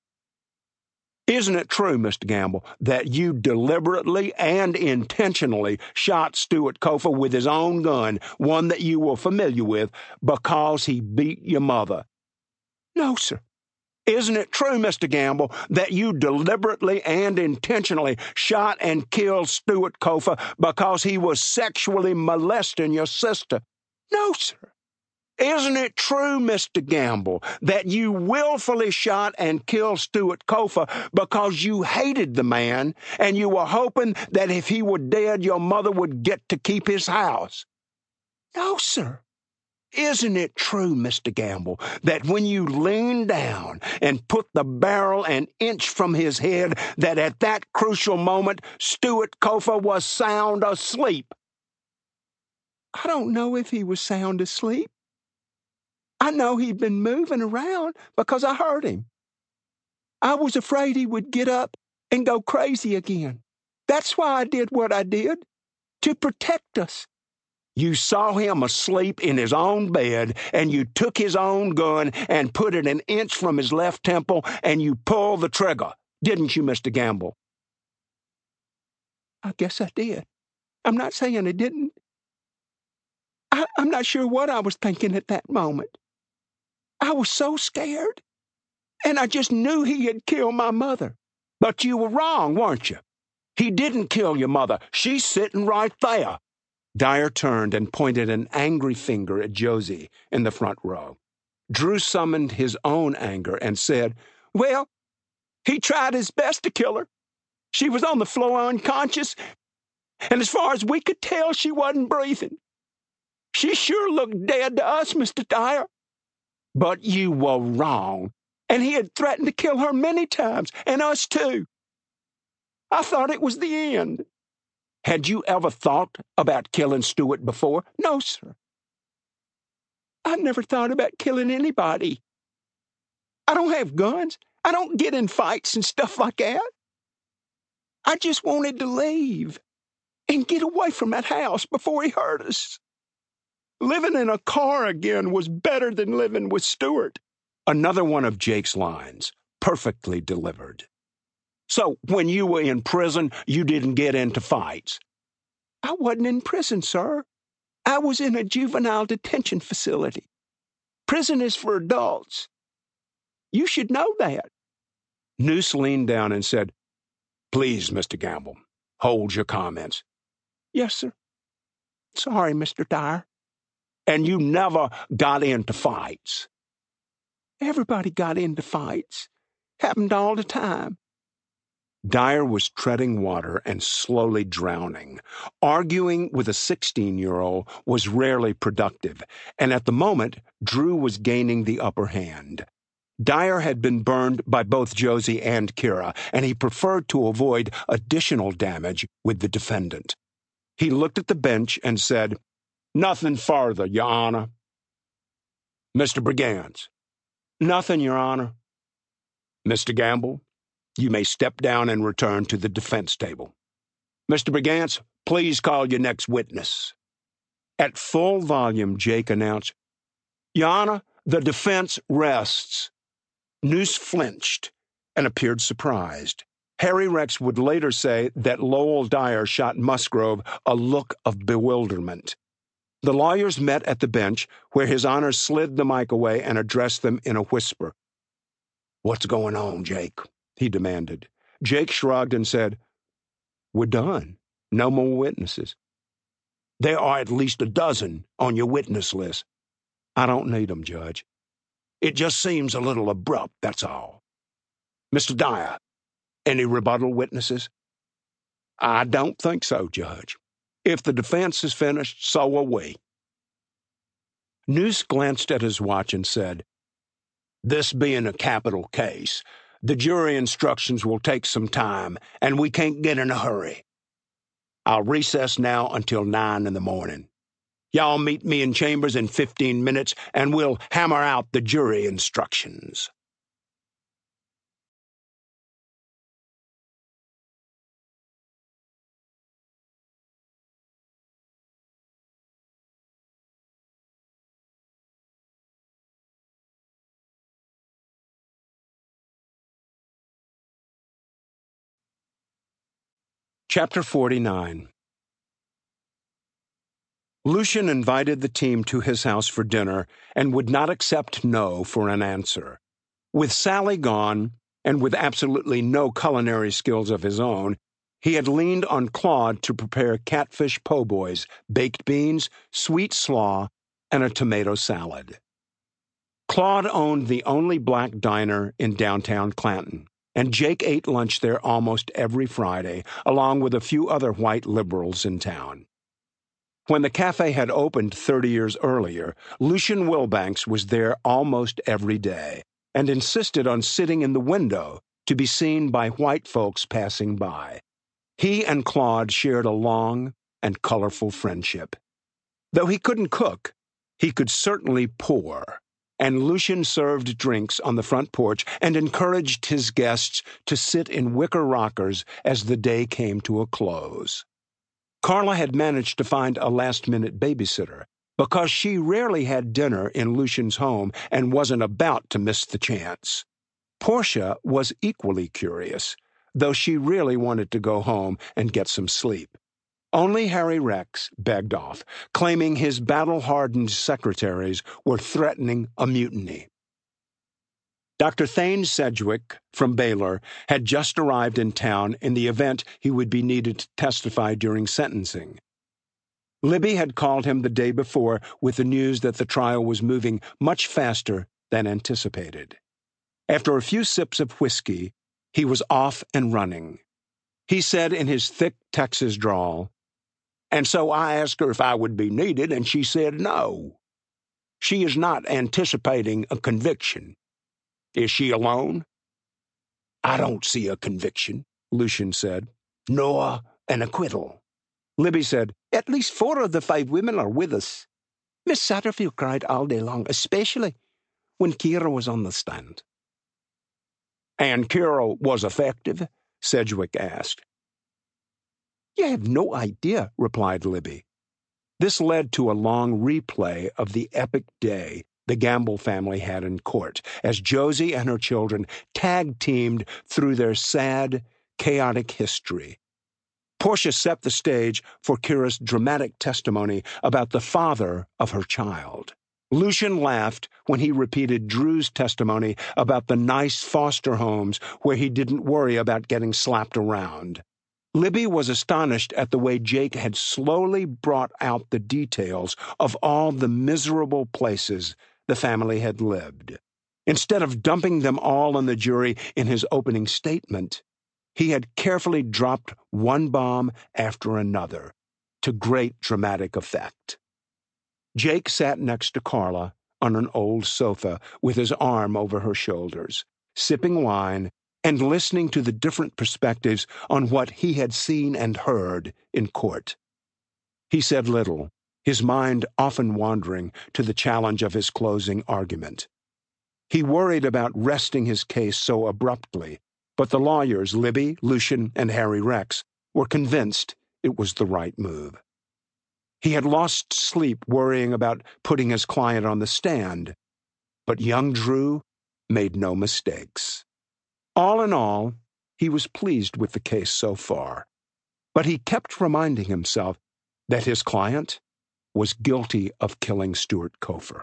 [SPEAKER 1] Isn't it true, Mr. Gamble, that you deliberately and intentionally shot Stuart Cofer with his own gun, one that you were familiar with, because he beat your mother?
[SPEAKER 2] No, sir.
[SPEAKER 1] Isn't it true, Mr. Gamble, that you deliberately and intentionally shot and killed Stuart Cofer because he was sexually molesting your sister?
[SPEAKER 2] No, sir.
[SPEAKER 1] Isn't it true, Mr. Gamble, that you willfully shot and killed Stuart Cofer because you hated the man and you were hoping that if he were dead, your mother would get to keep his house?
[SPEAKER 2] No, sir.
[SPEAKER 1] Isn't it true, Mr. Gamble, that when you leaned down and put the barrel an inch from his head, that at that crucial moment, Stuart Cofer was sound asleep?
[SPEAKER 2] I don't know if he was sound asleep. I know he'd been moving around because I heard him. I was afraid he would get up and go crazy again. That's why I did what I did, to protect us.
[SPEAKER 1] You saw him asleep in his own bed, and you took his own gun and put it an inch from his left temple, and you pulled the trigger, didn't you, Mr. Gamble?
[SPEAKER 2] I guess I did. I'm not saying I didn't. I'm not sure what I was thinking at that moment. I was so scared, and I just knew he had killed my mother.
[SPEAKER 1] But you were wrong, weren't you? He didn't kill your mother. She's sitting right there. Dyer turned and pointed an angry finger at Josie in the front row. Drew summoned his own anger and said,
[SPEAKER 2] Well, he tried his best to kill her. She was on the floor unconscious, and as far as we could tell, she wasn't breathing. She sure looked dead to us, Mr. Dyer.
[SPEAKER 1] But you were wrong.
[SPEAKER 2] And he had threatened to kill her many times, and us too. I thought it was the end.
[SPEAKER 1] Had you ever thought about killing Stewart before?
[SPEAKER 2] No, sir. I never thought about killing anybody. I don't have guns. I don't get in fights and stuff like that. I just wanted to leave and get away from that house before he hurt us. Living in a car again was better than living with Stewart.
[SPEAKER 1] Another one of Jake's lines, perfectly delivered. So, when you were in prison, you didn't get into fights?
[SPEAKER 2] I wasn't in prison, sir. I was in a juvenile detention facility. Prison is for adults. You should know that.
[SPEAKER 1] Noose leaned down and said, Please, Mr. Gamble, hold your comments.
[SPEAKER 2] Yes, sir. Sorry, Mr. Dyer.
[SPEAKER 1] And you never got into fights?
[SPEAKER 2] Everybody got into fights. Happened all the time.
[SPEAKER 1] Dyer was treading water and slowly drowning. Arguing with a 16-year-old was rarely productive, and at the moment, Drew was gaining the upper hand. Dyer had been burned by both Josie and Kira, and he preferred to avoid additional damage with the defendant. He looked at the bench and said, Nothing further, Your Honor. Mr. Brigance.
[SPEAKER 2] Nothing, Your Honor.
[SPEAKER 1] Mr. Gamble, you may step down and return to the defense table. Mr. Brigance, please call your next witness. At full volume, Jake announced, Your Honor, the defense rests. Noose flinched and appeared surprised. Harry Rex would later say that Lowell Dyer shot Musgrove a look of bewilderment. The lawyers met at the bench, where His Honor slid the mic away and addressed them in a whisper. What's going on, Jake? He demanded. Jake shrugged and said, We're done. No more witnesses. There are at least a dozen on your witness list. I don't need them, Judge. It just seems a little abrupt, that's all. Mr. Dyer, any rebuttal witnesses? I don't think so, Judge. If the defense is finished, so are we. Noose glanced at his watch and said, This being a capital case, the jury instructions will take some time, and we can't get in a hurry. I'll recess now until 9 in the morning. Y'all meet me in chambers in 15 minutes, and we'll hammer out the jury instructions. Chapter 49. Lucian invited the team to his house for dinner and would not accept no for an answer. With Sally gone, and with absolutely no culinary skills of his own, he had leaned on Claude to prepare catfish po' boys, baked beans, sweet slaw, and a tomato salad. Claude owned the only black diner in downtown Clanton, and Jake ate lunch there almost every Friday, along with a few other white liberals in town. When the cafe had opened 30 years earlier, Lucian Wilbanks was there almost every day, and insisted on sitting in the window to be seen by white folks passing by. He and Claude shared a long and colorful friendship. Though he couldn't cook, he could certainly pour. and Lucian served drinks on the front porch and encouraged his guests to sit in wicker rockers as the day came to a close. Carla had managed to find a last-minute babysitter because she rarely had dinner in Lucian's home and wasn't about to miss the chance. Portia was equally curious, though she really wanted to go home and get some sleep. Only Harry Rex begged off, claiming his battle-hardened secretaries were threatening a mutiny. Dr. Thane Sedgwick from Baylor had just arrived in town in the event he would be needed to testify during sentencing. Libby had called him the day before with the news that the trial was moving much faster than anticipated. After a few sips of whiskey, he was off and running. He said in his thick Texas drawl, "And so I asked her if I would be needed, and she said no. She is not anticipating a conviction. Is she alone?" "I don't see a conviction," Lucian said, "nor an acquittal." Libby said, "At least 4 of the 5 women are with us. Miss Satterfield cried all day long, especially when Kira was on the stand." "And Kira was effective?" Sedgwick asked. "You have no idea," replied Libby. This led to a long replay of the epic day the Gamble family had in court, as Josie and her children tag-teamed through their sad, chaotic history. Portia set the stage for Kira's dramatic testimony about the father of her child. Lucian laughed when he repeated Drew's testimony about the nice foster homes where he didn't worry about getting slapped around. Libby was astonished at the way Jake had slowly brought out the details of all the miserable places the family had lived. Instead of dumping them all on the jury in his opening statement, he had carefully dropped one bomb after another, to great dramatic effect. Jake sat next to Carla on an old sofa with his arm over her shoulders, sipping wine and listening to the different perspectives on what he had seen and heard in court. He said little, his mind often wandering to the challenge of his closing argument. He worried about resting his case so abruptly, but the lawyers, Libby, Lucian, and Harry Rex, were convinced it was the right move. He had lost sleep worrying about putting his client on the stand, but young Drew made no mistakes. All in all, he was pleased with the case so far, but he kept reminding himself that his client was guilty of killing Stuart Cofer.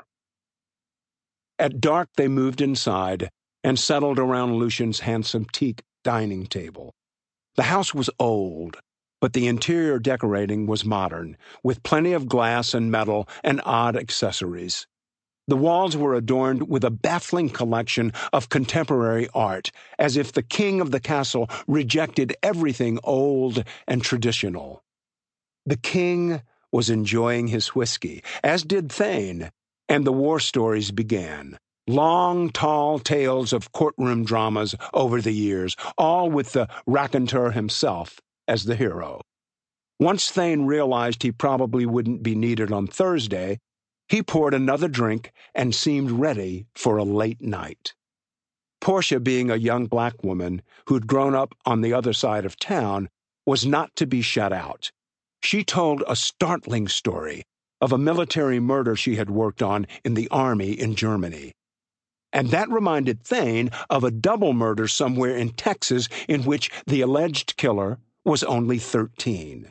[SPEAKER 1] At dark, they moved inside and settled around Lucian's handsome teak dining table. The house was old, but the interior decorating was modern, with plenty of glass and metal and odd accessories. The walls were adorned with a baffling collection of contemporary art, as if the king of the castle rejected everything old and traditional. The king was enjoying his whiskey, as did Thane, and the war stories began. Long, tall tales of courtroom dramas over the years, all with the raconteur himself as the hero. Once Thane realized he probably wouldn't be needed on Thursday, he poured another drink and seemed ready for a late night. Portia, being a young black woman who'd grown up on the other side of town, was not to be shut out. She told a startling story of a military murder she had worked on in the army in Germany. And that reminded Thane of a double murder somewhere in Texas in which the alleged killer was only 13.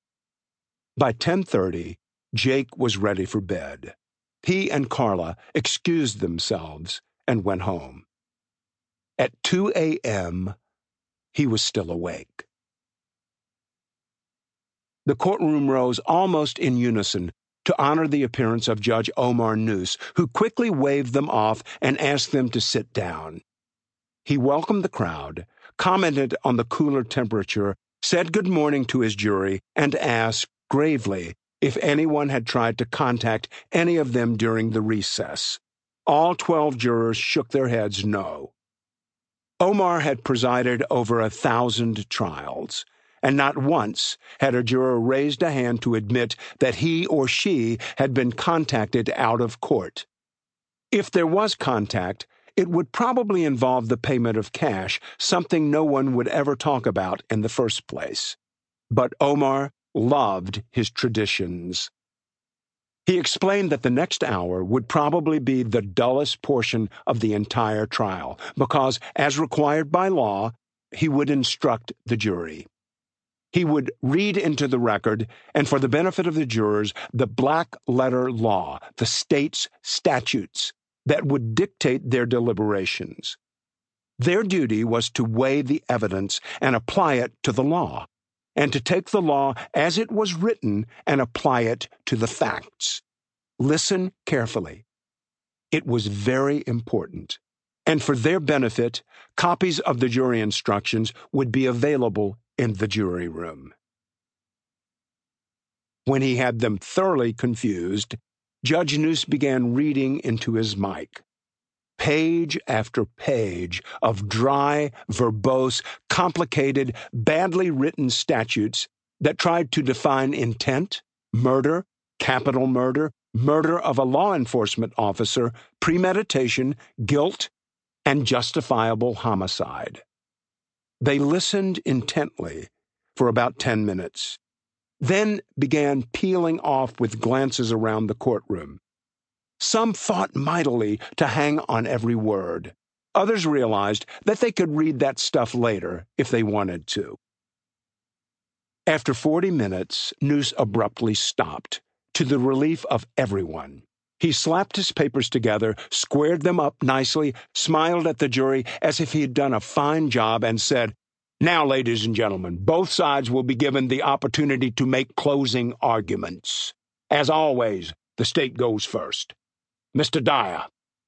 [SPEAKER 1] By 10:30, Jake was ready for bed. He and Carla excused themselves and went home. At 2 a.m., he was still awake. The courtroom rose almost in unison to honor the appearance of Judge Omar Noose, who quickly waved them off and asked them to sit down. He welcomed the crowd, commented on the cooler temperature, said good morning to his jury, and asked gravely if anyone had tried to contact any of them during the recess. All 12 jurors shook their heads no. Omar had presided over 1,000 trials, and not once had a juror raised a hand to admit that he or she had been contacted out of court. If there was contact, it would probably involve the payment of cash, something no one would ever talk about in the first place. But Omar loved his traditions. He explained that the next hour would probably be the dullest portion of the entire trial, because, as required by law, he would instruct the jury. He would read into the record, and for the benefit of the jurors, the black-letter law, the state's statutes, that would dictate their deliberations. Their duty was to weigh the evidence and apply it to the law, and to take the law as it was written and apply it to the facts. Listen carefully. It was very important, and for their benefit, copies of the jury instructions would be available in the jury room. When he had them thoroughly confused, Judge Noose began reading into his mic. Page after page of dry, verbose, complicated, badly written statutes that tried to define intent, murder, capital murder, murder of a law enforcement officer, premeditation, guilt, and justifiable homicide. They listened intently for about 10 minutes, then began peeling off with glances around the courtroom. Some fought mightily to hang on every word. Others realized that they could read that stuff later if they wanted to. After 40 minutes, Noose abruptly stopped, to the relief of everyone. He slapped his papers together, squared them up nicely, smiled at the jury as if he had done a fine job, and said, "Now, ladies and gentlemen, both sides will be given the opportunity to make closing arguments. As always, the state goes first. Mr. Dyer."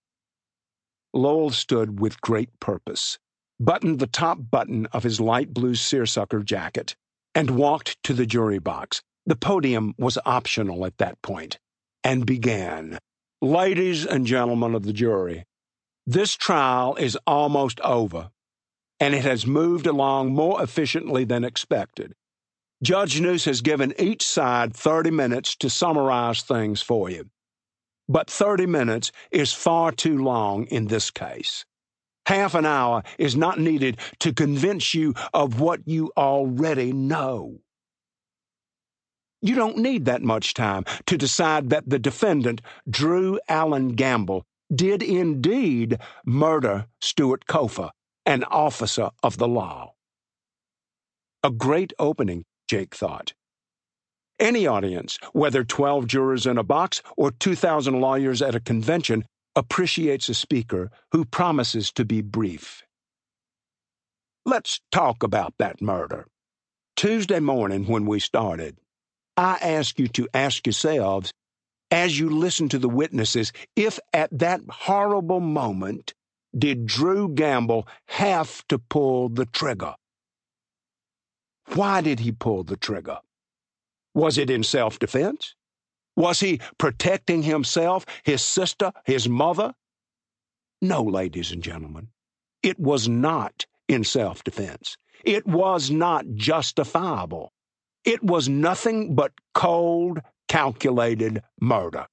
[SPEAKER 1] Lowell stood with great purpose, buttoned the top button of his light blue seersucker jacket, and walked to the jury box. The podium was optional at that point, and began. "Ladies and gentlemen of the jury, this trial is almost over, and it has moved along more efficiently than expected. Judge Noose has given each side 30 minutes to summarize things for you. But 30 minutes is far too long in this case. Half an hour is not needed to convince you of what you already know. You don't need that much time to decide that the defendant, Drew Allen Gamble, did indeed murder Stuart Cofer, an officer of the law." A great opening, Jake thought. Any audience, whether 12 jurors in a box or 2,000 lawyers at a convention, appreciates a speaker who promises to be brief. "Let's talk about that murder. Tuesday morning when we started, I ask you to ask yourselves, as you listen to the witnesses, if at that horrible moment did Drew Gamble have to pull the trigger? Why did he pull the trigger? Was it in self-defense? Was he protecting himself, his sister, his mother? No, ladies and gentlemen, it was not in self-defense. It was not justifiable. It was nothing but cold, calculated murder.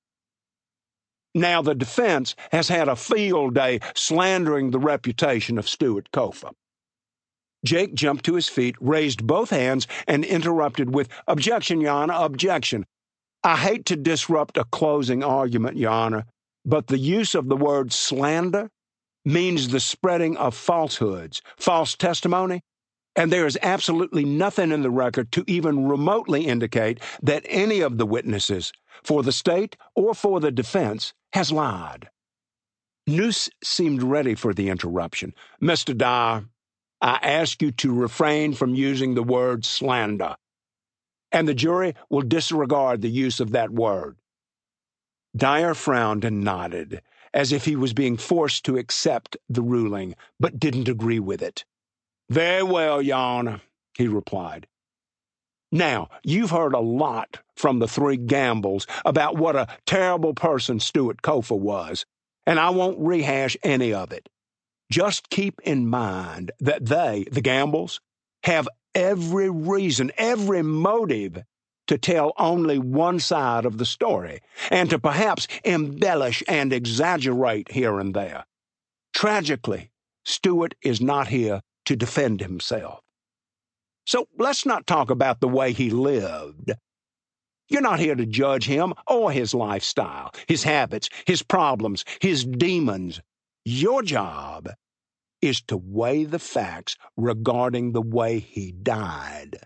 [SPEAKER 1] Now, the defense has had a field day slandering the reputation of Stuart Cofer." Jake jumped to his feet, raised both hands, and interrupted with, "Objection, Your Honor, objection. I hate to disrupt a closing argument, Your Honor, but the use of the word slander means the spreading of falsehoods, false testimony, and there is absolutely nothing in the record to even remotely indicate that any of the witnesses, for the state or for the defense, has lied." Noose seemed ready for the interruption. "Mr. Dyer, I ask you to refrain from using the word slander, and the jury will disregard the use of that word." Dyer frowned and nodded, as if he was being forced to accept the ruling, but didn't agree with it. "Very well, Your Honor," he replied. "Now, you've heard a lot from the three Gambles about what a terrible person Stuart Cofer was, and I won't rehash any of it. Just keep in mind that they, the Gambles, have every reason, every motive to tell only one side of the story, and to perhaps embellish and exaggerate here and there. Tragically, Stewart is not here to defend himself. So let's not talk about the way he lived. You're not here to judge him or his lifestyle, his habits, his problems, his demons. Your job is to weigh the facts regarding the way he died.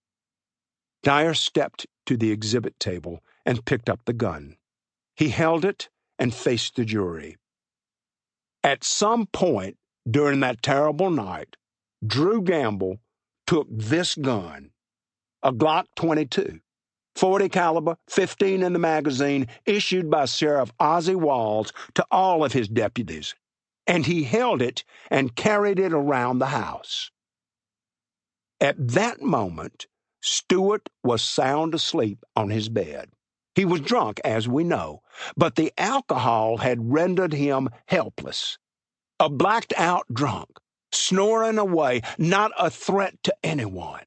[SPEAKER 1] Dyer stepped to the exhibit table and picked up the gun. He held it and faced the jury. At some point during that terrible night, Drew Gamble took this gun, a Glock 22, .40 caliber, 15 in the magazine, issued by Sheriff Ozzie Walls to all of his deputies, and he held it and carried it around the house. At that moment, Stewart was sound asleep on his bed. He was drunk, as we know, but the alcohol had rendered him helpless. A blacked-out drunk, snoring away, not a threat to anyone.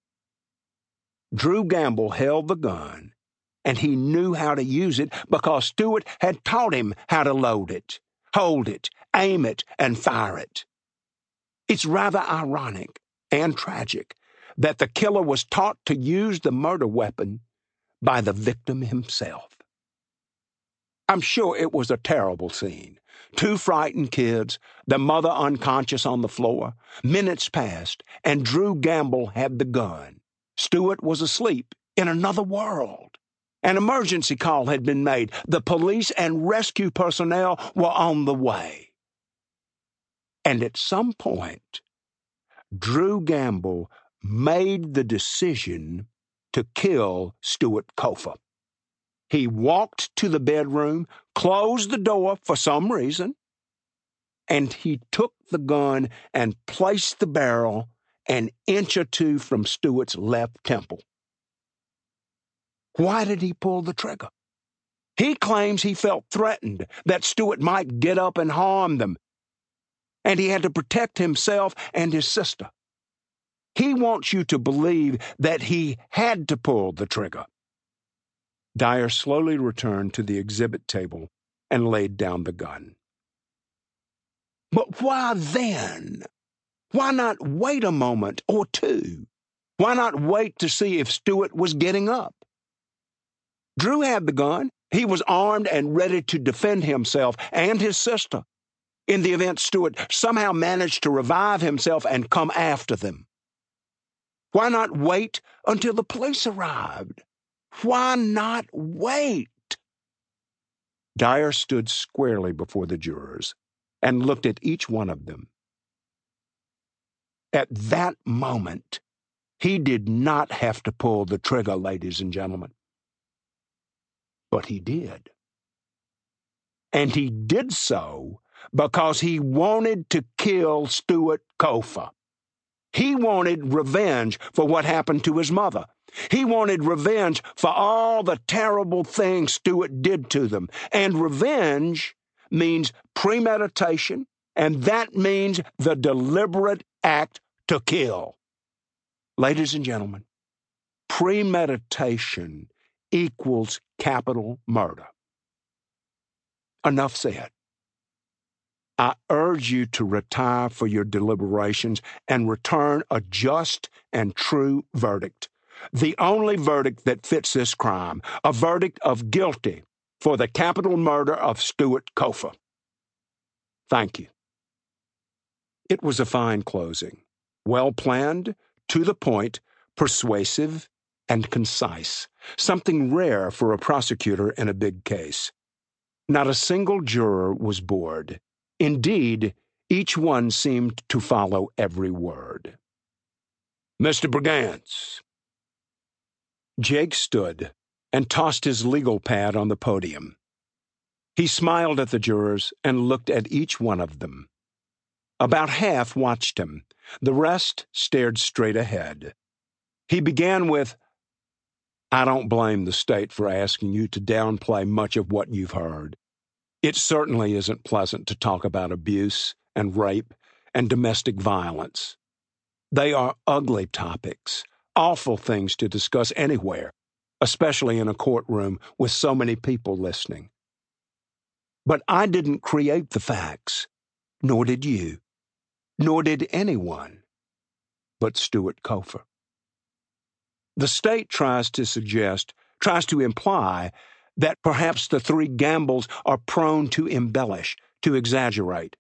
[SPEAKER 1] Drew Gamble held the gun, and he knew how to use it because Stewart had taught him how to load it, hold it, aim it, and fire it. It's rather ironic and tragic that the killer was taught to use the murder weapon by the victim himself. I'm sure it was a terrible scene. Two frightened kids, the mother unconscious on the floor. Minutes passed, and Drew Gamble had the gun. Stewart was asleep in another world. An emergency call had been made. The police and rescue personnel were on the way. And at some point, Drew Gamble made the decision to kill Stewart Cofer. He walked to the bedroom, closed the door for some reason, and he took the gun and placed the barrel an inch or two from Stewart's left temple. Why did he pull the trigger? He claims he felt threatened that Stewart might get up and harm them, and he had to protect himself and his sister. He wants you to believe that he had to pull the trigger. Dyer slowly returned to the exhibit table and laid down the gun. But why then? Why not wait a moment or two? Why not wait to see if Stewart was getting up? Drew had the gun. He was armed and ready to defend himself and his sister in the event Stewart somehow managed to revive himself and come after them. Why not wait until the police arrived? Why not wait? Dyer stood squarely before the jurors and looked at each one of them. At that moment, he did not have to pull the trigger, ladies and gentlemen. But he did. And he did so because he wanted to kill Stewart Cofer. He wanted revenge for what happened to his mother. He wanted revenge for all the terrible things Stewart did to them. And revenge means premeditation, and that means the deliberate act to kill. Ladies and gentlemen, premeditation equals capital murder. Enough said. I urge you to retire for your deliberations and return a just and true verdict. The only verdict that fits this crime, a verdict of guilty for the capital murder of Stewart Cofer. Thank you. It was a fine closing, well planned, to the point, persuasive, and concise, something rare for a prosecutor in a big case. Not a single juror was bored. Indeed, each one seemed to follow every word. Mr. Brigance. Jake stood and tossed his legal pad on the podium. He smiled at the jurors and looked at each one of them. About half watched him. The rest stared straight ahead. He began with, I don't blame the state for asking you to downplay much of what you've heard. It certainly isn't pleasant to talk about abuse and rape and domestic violence. They are ugly topics, awful things to discuss anywhere, especially in a courtroom with so many people listening. But I didn't create the facts, nor did you, nor did anyone but Stuart Cofer. The state tries to imply that perhaps the three Gambles are prone to embellish, to exaggerate.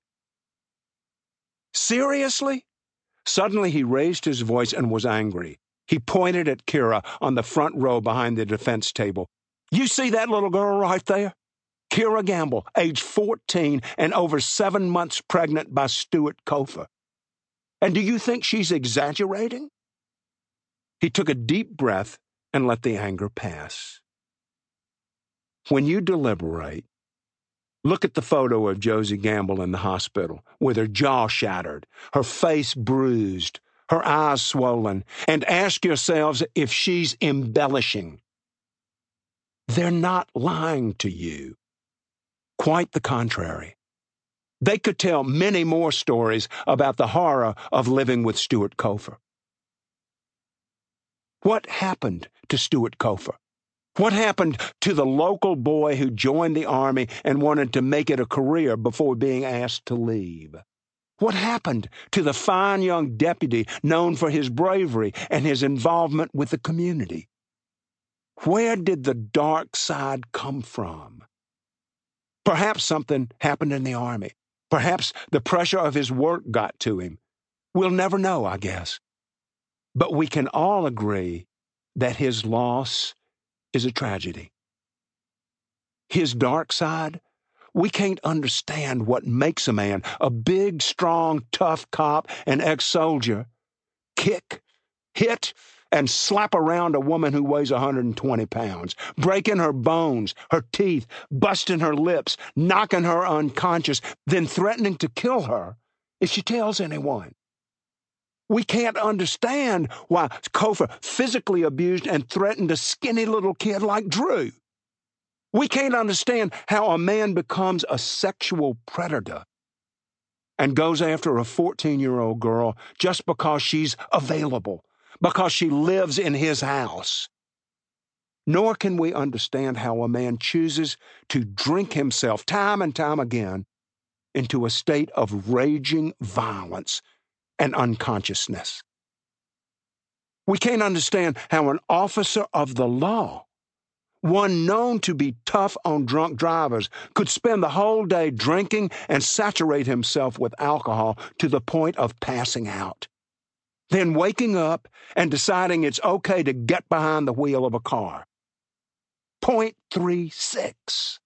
[SPEAKER 1] Seriously? Suddenly he raised his voice and was angry. He pointed at Kira on the front row behind the defense table. You see that little girl right there? Kira Gamble, age 14 and over 7 months pregnant by Stuart Cofer. And do you think she's exaggerating? He took a deep breath and let the anger pass. When you deliberate, look at the photo of Josie Gamble in the hospital, with her jaw shattered, her face bruised, her eyes swollen, and ask yourselves if she's embellishing. They're not lying to you. Quite the contrary. They could tell many more stories about the horror of living with Stuart Cofer. What happened to Stuart Cofer? What happened to the local boy who joined the Army and wanted to make it a career before being asked to leave? What happened to the fine young deputy known for his bravery and his involvement with the community? Where did the dark side come from? Perhaps something happened in the Army. Perhaps the pressure of his work got to him. We'll never know, I guess. But we can all agree that his loss is a tragedy. His dark side, we can't understand what makes a man, a big, strong, tough cop, an ex-soldier, kick, hit, and slap around a woman who weighs 120 pounds, breaking her bones, her teeth, busting her lips, knocking her unconscious, then threatening to kill her if she tells anyone. We can't understand why Cofer physically abused and threatened a skinny little kid like Drew. We can't understand how a man becomes a sexual predator and goes after a 14-year-old girl just because she's available, because she lives in his house. Nor can we understand how a man chooses to drink himself time and time again into a state of raging violence and unconsciousness. We can't understand how an officer of the law, one known to be tough on drunk drivers, could spend the whole day drinking and saturate himself with alcohol to the point of passing out, then waking up and deciding it's okay to get behind the wheel of a car. Point 36.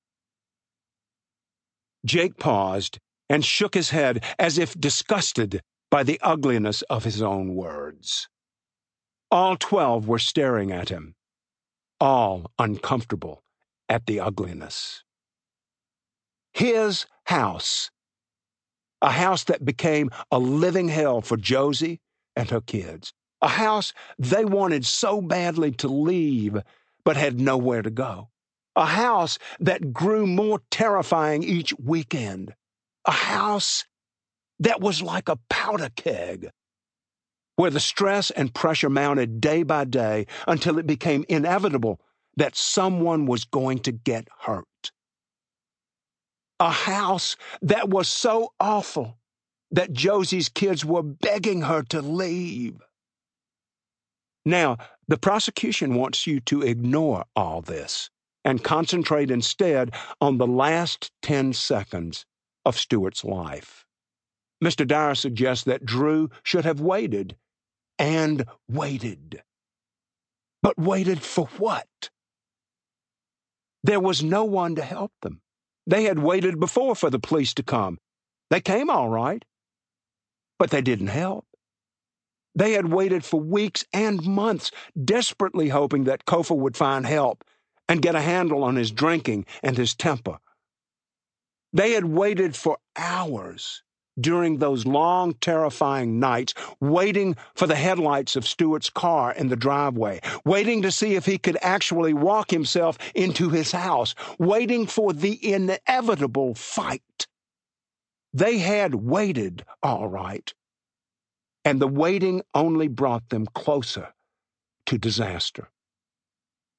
[SPEAKER 1] Jake paused and shook his head as if disgusted by the ugliness of his own words. All 12 were staring at him, all uncomfortable at the ugliness. His house, a house that became a living hell for Josie and her kids, a house they wanted so badly to leave but had nowhere to go, a house that grew more terrifying each weekend, a house that was like a powder keg, where the stress and pressure mounted day by day until it became inevitable that someone was going to get hurt. A house that was so awful that Josie's kids were begging her to leave. Now, the prosecution wants you to ignore all this and concentrate instead on the last 10 seconds of Stuart's life. Mr. Dyer suggests that Drew should have waited and waited. But waited for what? There was no one to help them. They had waited before for the police to come. They came all right, but they didn't help. They had waited for weeks and months, desperately hoping that Cofer would find help and get a handle on his drinking and his temper. They had waited for hours during those long, terrifying nights, waiting for the headlights of Stuart's car in the driveway, waiting to see if he could actually walk himself into his house, waiting for the inevitable fight. They had waited, all right, and the waiting only brought them closer to disaster.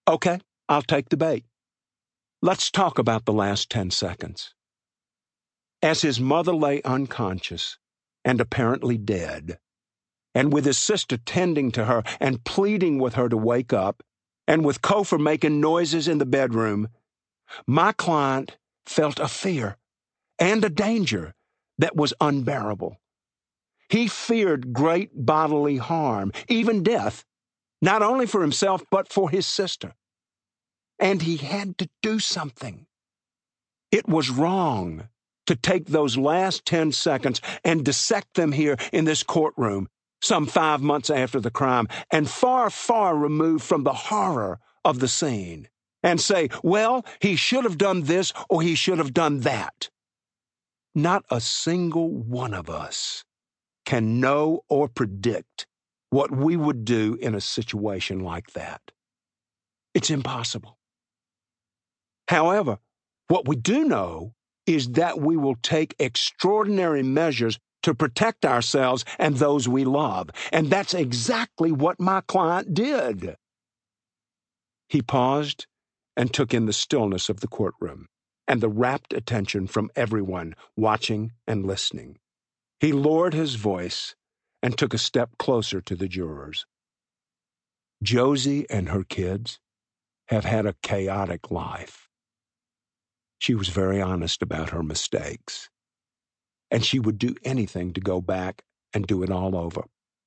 [SPEAKER 1] Okay, I'll take the bait. Let's talk about the last 10 seconds. As his mother lay unconscious and apparently dead, and with his sister tending to her and pleading with her to wake up, and with Kofor making noises in the bedroom, my client felt a fear and a danger that was unbearable. He feared great bodily harm, even death, not only for himself but for his sister. And he had to do something. It was wrong to take those last 10 seconds and dissect them here in this courtroom, some 5 months after the crime, and far, far removed from the horror of the scene, and say, well, he should have done this or he should have done that. Not a single one of us can know or predict what we would do in a situation like that. It's impossible. However, what we do know is that we will take extraordinary measures to protect ourselves and those we love. And that's exactly what my client did. He paused and took in the stillness of the courtroom and the rapt attention from everyone watching and listening. He lowered his voice and took a step closer to the jurors. Josie and her kids have had a chaotic life. She was very honest about her mistakes, and she would do anything to go back and do it all over.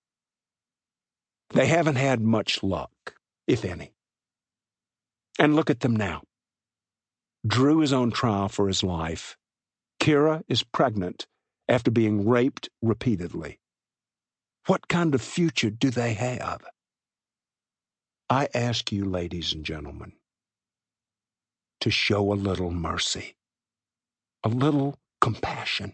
[SPEAKER 1] They haven't had much luck, if any. And look at them now. Drew is on trial for his life. Kira is pregnant after being raped repeatedly. What kind of future do they have? I ask you, ladies and gentlemen, to show a little mercy, a little compassion.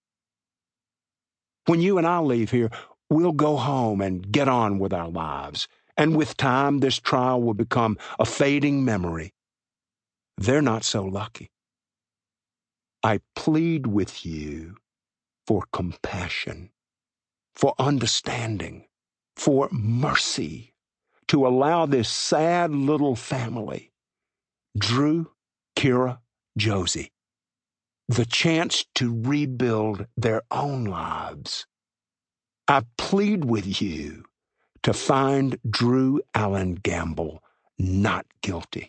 [SPEAKER 1] When you and I leave here, we'll go home and get on with our lives, and with time, this trial will become a fading memory. They're not so lucky. I plead with you for compassion, for understanding, for mercy, to allow this sad little family, Drew, Kira, Josie, the chance to rebuild their own lives. I plead with you to find Drew Allen Gamble not guilty.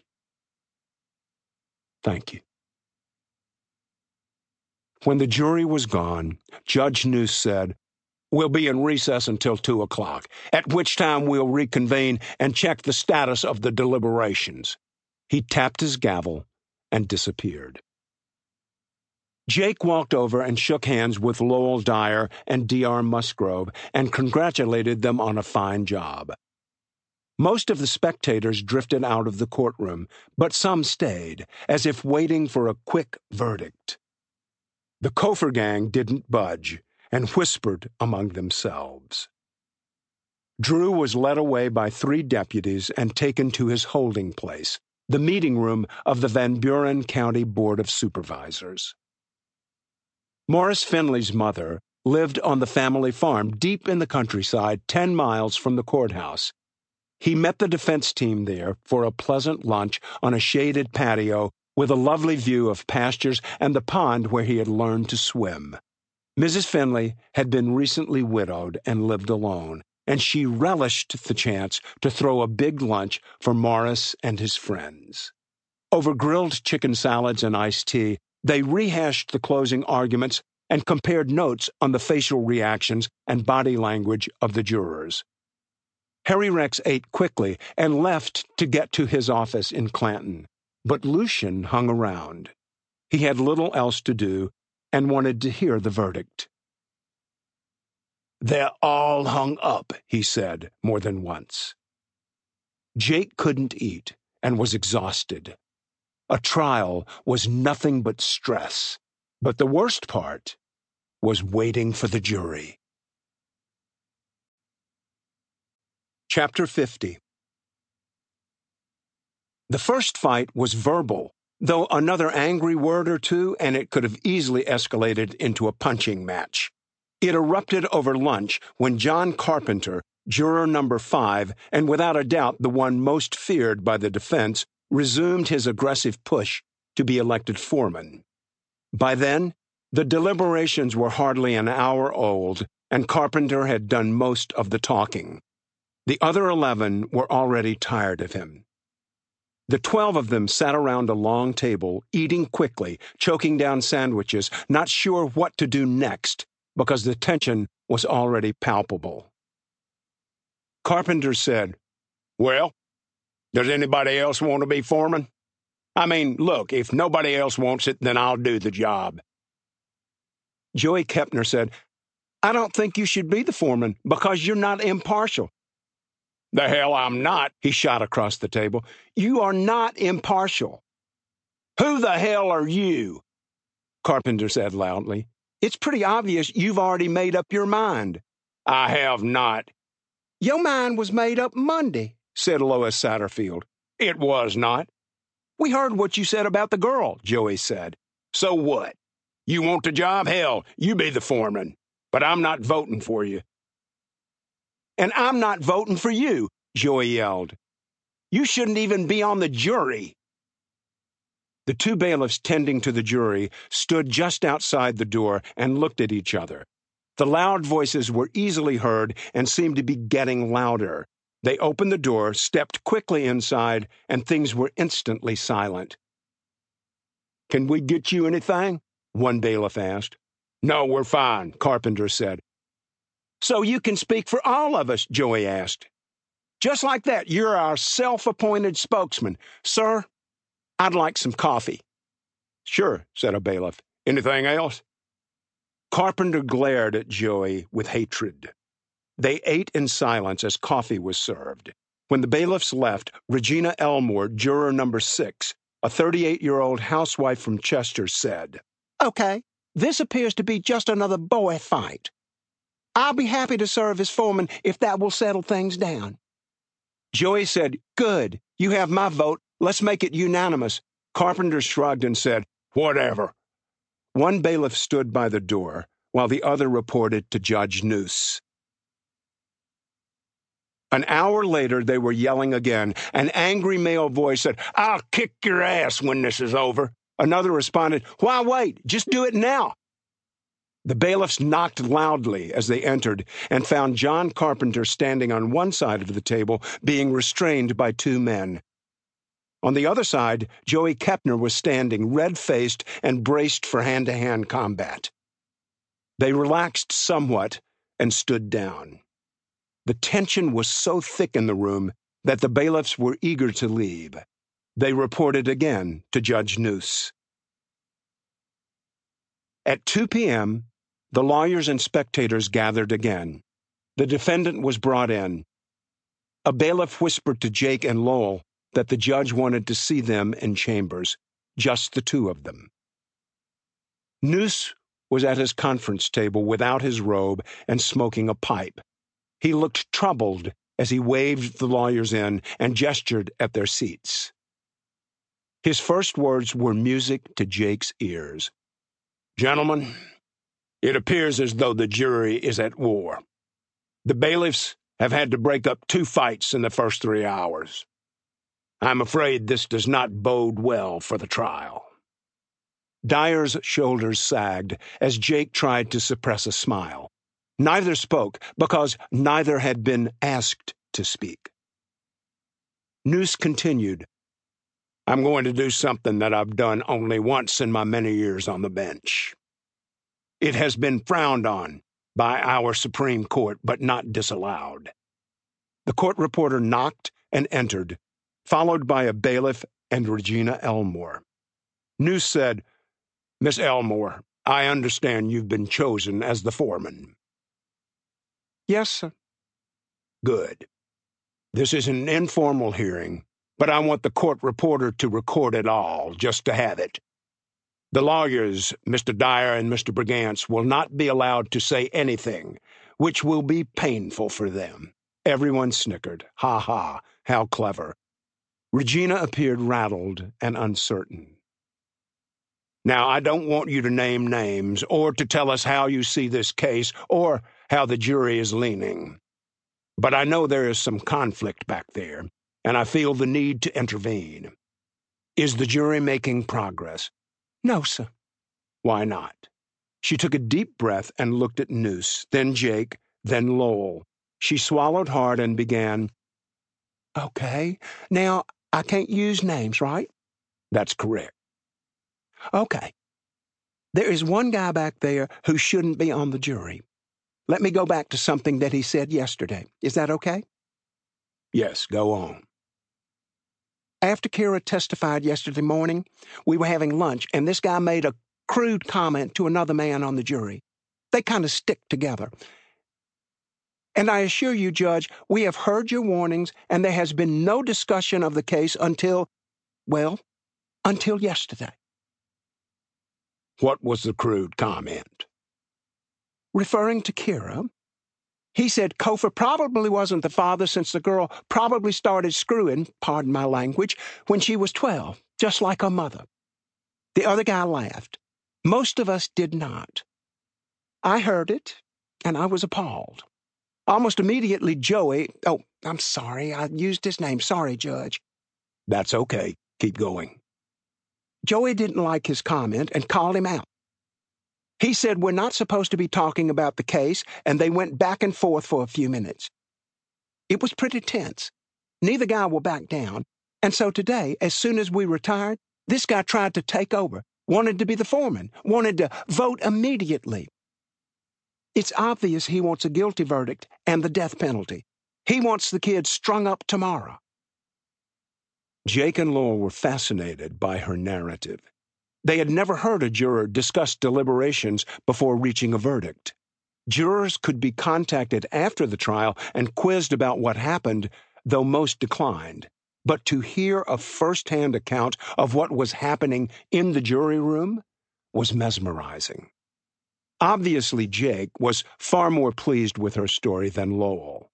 [SPEAKER 1] Thank you. When the jury was gone, Judge Noose said, "We'll be in recess until 2 o'clock, at which time we'll reconvene and check the status of the deliberations." He tapped his gavel and disappeared. Jake walked over and shook hands with Lowell Dyer and D.R. Musgrove and congratulated them on a fine job. Most of the spectators drifted out of the courtroom, but some stayed, as if waiting for a quick verdict. The Kofor gang didn't budge and whispered among themselves. Drew was led away by 3 deputies and taken to his holding place, the meeting room of the Van Buren County Board of Supervisors. Morris Finley's mother lived on the family farm deep in the countryside, 10 miles from the courthouse. He met the defense team there for a pleasant lunch on a shaded patio with a lovely view of pastures and the pond where he had learned to swim. Mrs. Finley had been recently widowed and lived alone, and she relished the chance to throw a big lunch for Morris and his friends. Over grilled chicken salads and iced tea, they rehashed the closing arguments and compared notes on the facial reactions and body language of the jurors. Harry Rex ate quickly and left to get to his office in Clanton, but Lucien hung around. He had little else to do and wanted to hear the verdict. "They're all hung up," he said more than once. Jake couldn't eat and was exhausted. A trial was nothing but stress, but the worst part was waiting for the jury. Chapter 50. The first fight was verbal, though another angry word or two and it could have easily escalated into a punching match. It erupted over lunch when John Carpenter, Juror number 5, and without a doubt the one most feared by the defense, resumed his aggressive push to be elected foreman. By then, the deliberations were hardly an hour old, and Carpenter had done most of the talking. The other 11 were already tired of him. The 12 of them sat around a long table, eating quickly, choking down sandwiches, not sure what to do next, because the tension was already palpable. Carpenter said, "Well, does anybody else want to be foreman? I mean, look, if nobody else wants it, then I'll do the job." Joey Kepner said, "I don't think you should be the foreman because you're not impartial." "The hell I'm not," he shot across the table. "You are not impartial." "Who the hell are you?" Carpenter said loudly. "It's pretty obvious you've already made up your mind." "I have not." "Your mind was made up Monday," said Lois Satterfield. "It was not." "We heard what you said about the girl," Joey said. "So what? You want the job? Hell, you be the foreman. But I'm not voting for you." "And I'm not voting for you," Joey yelled. "You shouldn't even be on the jury." The two bailiffs tending to the jury stood just outside the door and looked at each other. The loud voices were easily heard and seemed to be getting louder. They opened the door, stepped quickly inside, and things were instantly silent. "Can we get you anything?" one bailiff asked. "No, we're fine," Carpenter said. "So you can speak for all of us?" Joey asked. "Just like that, you're our self-appointed spokesman. Sir, I'd like some coffee." "Sure," said a bailiff. "Anything else?" Carpenter glared at Joey with hatred. They ate in silence as coffee was served. When the bailiffs left, Regina Elmore, juror number 6, a 38-year-old housewife from Chester, said, "Okay, this appears to be just another boy fight. I'll be happy to serve as foreman if that will settle things down." Joey said, "Good. You have my vote. Let's make it unanimous." Carpenter shrugged and said, "Whatever." One bailiff stood by the door, while the other reported to Judge Noose. An hour later, they were yelling again. An angry male voice said, "I'll kick your ass when this is over." Another responded, "Why wait? Just do it now." The bailiffs knocked loudly as they entered and found John Carpenter standing on one side of the table, being restrained by two men. On the other side, Joey Kepner was standing, red-faced and braced for hand-to-hand combat. They relaxed somewhat and stood down. The tension was so thick in the room that the bailiffs were eager to leave. They reported again to Judge Noose. At 2 p.m., the lawyers and spectators gathered again. The defendant was brought in. A bailiff whispered to Jake and Lowell that the judge wanted to see them in chambers, just the two of them. Noose was at his conference table without his robe and smoking a pipe. He looked troubled as he waved the lawyers in and gestured at their seats. His first words were music to Jake's ears. "Gentlemen, it appears as though the jury is at war. The bailiffs have had to break up 2 fights in the first 3 hours. I'm afraid this does not bode well for the trial." Dyer's shoulders sagged as Jake tried to suppress a smile. Neither spoke because neither had been asked to speak. Noose continued, "I'm going to do something that I've done only once in my many years on the bench. It has been frowned on by our Supreme Court, but not disallowed." The court reporter knocked and entered, followed by a bailiff and Regina Elmore. Noose said, "Miss Elmore, I understand you've been chosen as the foreman." "Yes, sir." "Good. This is an informal hearing, but I want the court reporter to record it all, just to have it. The lawyers, Mr. Dyer and Mr. Brigance, will not be allowed to say anything, which will be painful for them." Everyone snickered. Ha ha, how clever. Regina appeared rattled and uncertain. "Now, I don't want you to name names or to tell us how you see this case or how the jury is leaning. But I know there is some conflict back there, and I feel the need to intervene. Is the jury making progress?
[SPEAKER 2] No, sir.
[SPEAKER 1] Why not? She took a deep breath and looked at Noose, then Jake, then Lowell. She swallowed hard and began,
[SPEAKER 2] Okay. Now, I can't use names, right?
[SPEAKER 1] That's correct.
[SPEAKER 2] Okay. There is one guy back there who shouldn't be on the jury. Let me go back to something that he said yesterday. Is that okay?
[SPEAKER 1] Yes, go on.
[SPEAKER 2] After Kira testified yesterday morning, we were having lunch, and this guy made a crude comment to another man on the jury. They kind of stick together. And I assure you, Judge, we have heard your warnings, and there has been no discussion of the case until yesterday.
[SPEAKER 1] What was the crude comment?
[SPEAKER 2] Referring to Kira, he said Kofor probably wasn't the father since the girl probably started screwing, pardon my language, when she was 12, just like her mother. The other guy laughed. Most of us did not. I heard it, and I was appalled. Almost immediately, Joey, I'm sorry, I used his name. Sorry, Judge.
[SPEAKER 1] That's okay. Keep going.
[SPEAKER 2] Joey didn't like his comment and called him out. He said we're not supposed to be talking about the case, and they went back and forth for a few minutes. It was pretty tense. Neither guy will back down, and so today, as soon as we retired, this guy tried to take over, wanted to be the foreman, wanted to vote immediately. It's obvious he wants a guilty verdict and the death penalty. He wants the kid strung up tomorrow.
[SPEAKER 1] Jake and Lowell were fascinated by her narrative. They had never heard a juror discuss deliberations before reaching a verdict. Jurors could be contacted after the trial and quizzed about what happened, though most declined. But to hear a first-hand account of what was happening in the jury room was mesmerizing. Obviously, Jake was far more pleased with her story than Lowell.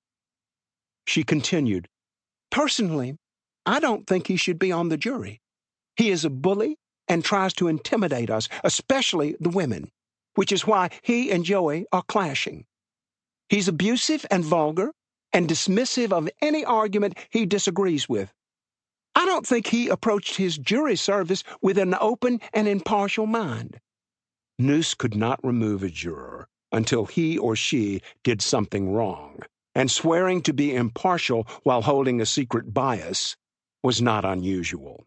[SPEAKER 1] She continued,
[SPEAKER 2] Personally, I don't think he should be on the jury. He is a bully and tries to intimidate us, especially the women, which is why he and Joey are clashing. He's abusive and vulgar and dismissive of any argument he disagrees with. I don't think he approached his jury service with an open and impartial mind.
[SPEAKER 1] Noose could not remove a juror until he or she did something wrong, and swearing to be impartial while holding a secret bias was not unusual.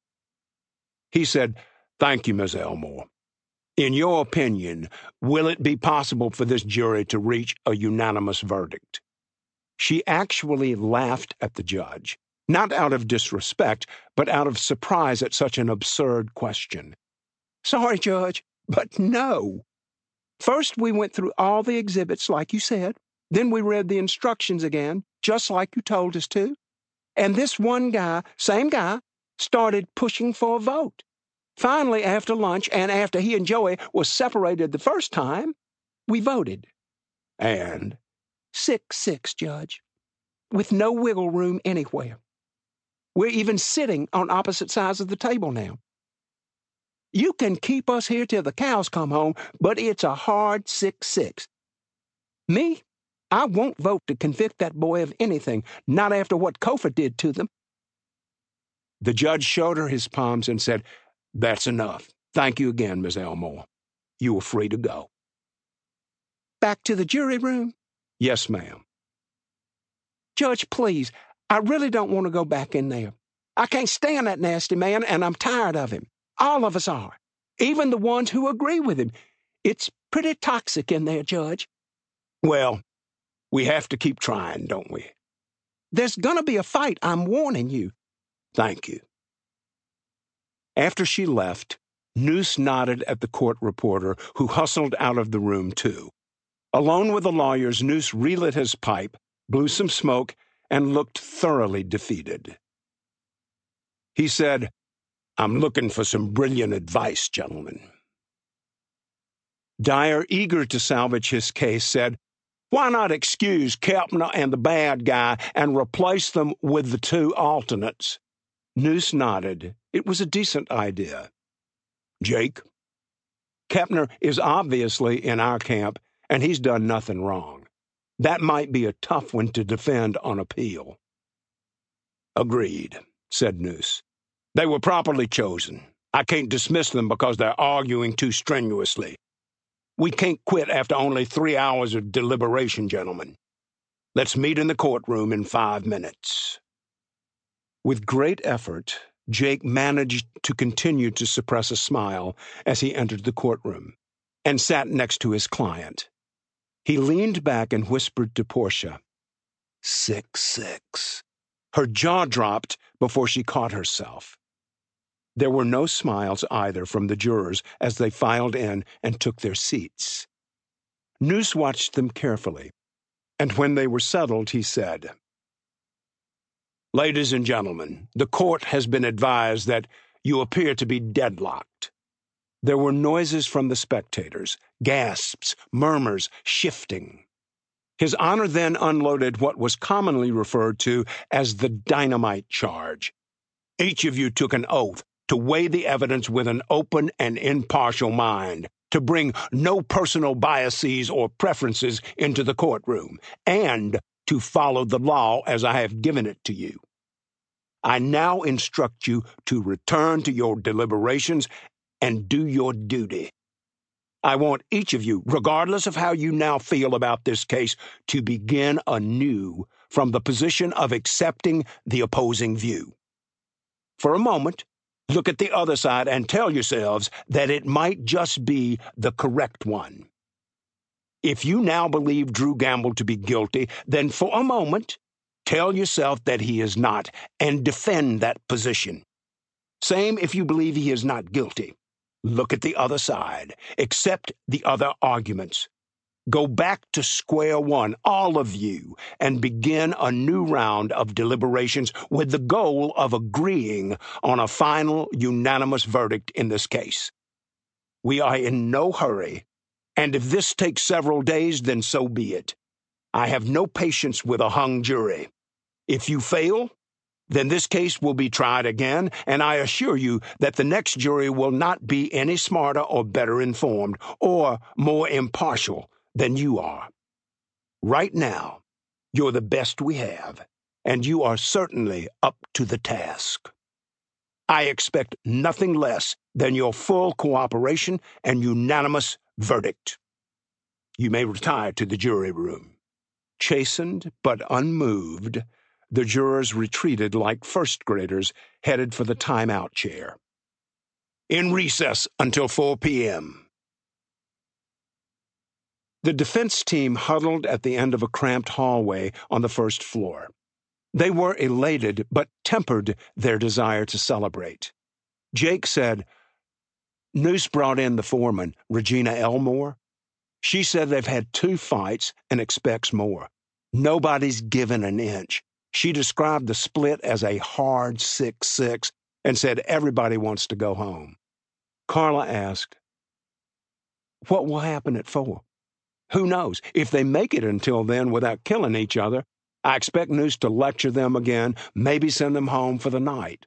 [SPEAKER 1] He said, Thank you, Ms. Elmore. In your opinion, will it be possible for this jury to reach a unanimous verdict? She actually laughed at the judge, not out of disrespect, but out of surprise at such an absurd question.
[SPEAKER 2] Sorry, Judge, but no. First, we went through all the exhibits like you said. Then we read the instructions again, just like you told us to. And this one guy, same guy, started pushing for a vote. Finally, after lunch and after he and Joey were separated the first time, we voted.
[SPEAKER 1] And?
[SPEAKER 2] 6-6, Judge, with no wiggle room anywhere. We're even sitting on opposite sides of the table now. You can keep us here till the cows come home, but it's a hard 6-6. Me? I won't vote to convict that boy of anything, not after what Kofor did to them.
[SPEAKER 1] The judge showed her his palms and said, That's enough. Thank you again, Miss Elmore. You are free to go.
[SPEAKER 2] Back to the jury room?
[SPEAKER 1] Yes, ma'am.
[SPEAKER 2] Judge, please, I really don't want to go back in there. I can't stand that nasty man, and I'm tired of him. All of us are, even the ones who agree with him. It's pretty toxic in there, Judge.
[SPEAKER 1] Well, we have to keep trying, don't we?
[SPEAKER 2] There's gonna be a fight, I'm warning you.
[SPEAKER 1] Thank you. After she left, Noose nodded at the court reporter, who hustled out of the room, too. Alone with the lawyers, Noose relit his pipe, blew some smoke, and looked thoroughly defeated. He said, I'm looking for some brilliant advice, gentlemen. Dyer, eager to salvage his case, said, Why not excuse Keltner and the bad guy and replace them with the two alternates? Noose nodded. It was a decent idea. Jake? Keltner is obviously in our camp, and he's done nothing wrong. That might be a tough one to defend on appeal." "Agreed," said Noose. "They were properly chosen. I can't dismiss them because they're arguing too strenuously. We can't quit after only 3 hours of deliberation, gentlemen. Let's meet in the courtroom in 5 minutes." With great effort, Jake managed to continue to suppress a smile as he entered the courtroom and sat next to his client. He leaned back and whispered to Portia, 6-6. Her jaw dropped before she caught herself. There were no smiles either from the jurors as they filed in and took their seats. Noose watched them carefully, and when they were settled, he said, "Ladies and gentlemen, the court has been advised that you appear to be deadlocked." There were noises from the spectators, gasps, murmurs, shifting. His Honor then unloaded what was commonly referred to as the dynamite charge. Each of you took an oath to weigh the evidence with an open and impartial mind, to bring no personal biases or preferences into the courtroom, and to follow the law as I have given it to you. I now instruct you to return to your deliberations and do your duty. I want each of you, regardless of how you now feel about this case, to begin anew from the position of accepting the opposing view. For a moment, look at the other side and tell yourselves that it might just be the correct one. If you now believe Drew Gamble to be guilty, then for a moment, tell yourself that he is not, and defend that position. Same if you believe he is not guilty. Look at the other side. Accept the other arguments. Go back to square one, all of you, and begin a new round of deliberations with the goal of agreeing on a final unanimous verdict in this case. We are in no hurry, and if this takes several days, then so be it. I have no patience with a hung jury. If you fail, then this case will be tried again, and I assure you that the next jury will not be any smarter or better informed or more impartial than you are. Right now, you're the best we have, and you are certainly up to the task. I expect nothing less than your full cooperation and unanimous verdict. You may retire to the jury room." Chastened but unmoved, the jurors retreated like first graders headed for the timeout chair. In recess until 4 p.m. The defense team huddled at the end of a cramped hallway on the first floor. They were elated, but tempered their desire to celebrate. Jake said, "Noose brought in the foreman, Regina Elmore. She said they've had 2 fights and expects more. Nobody's given an inch. She described the split as a hard 6-6 and said everybody wants to go home." Carla asked, "What will happen at 4? Who knows? If they make it until then without killing each other, I expect Noose to lecture them again, maybe send them home for the night."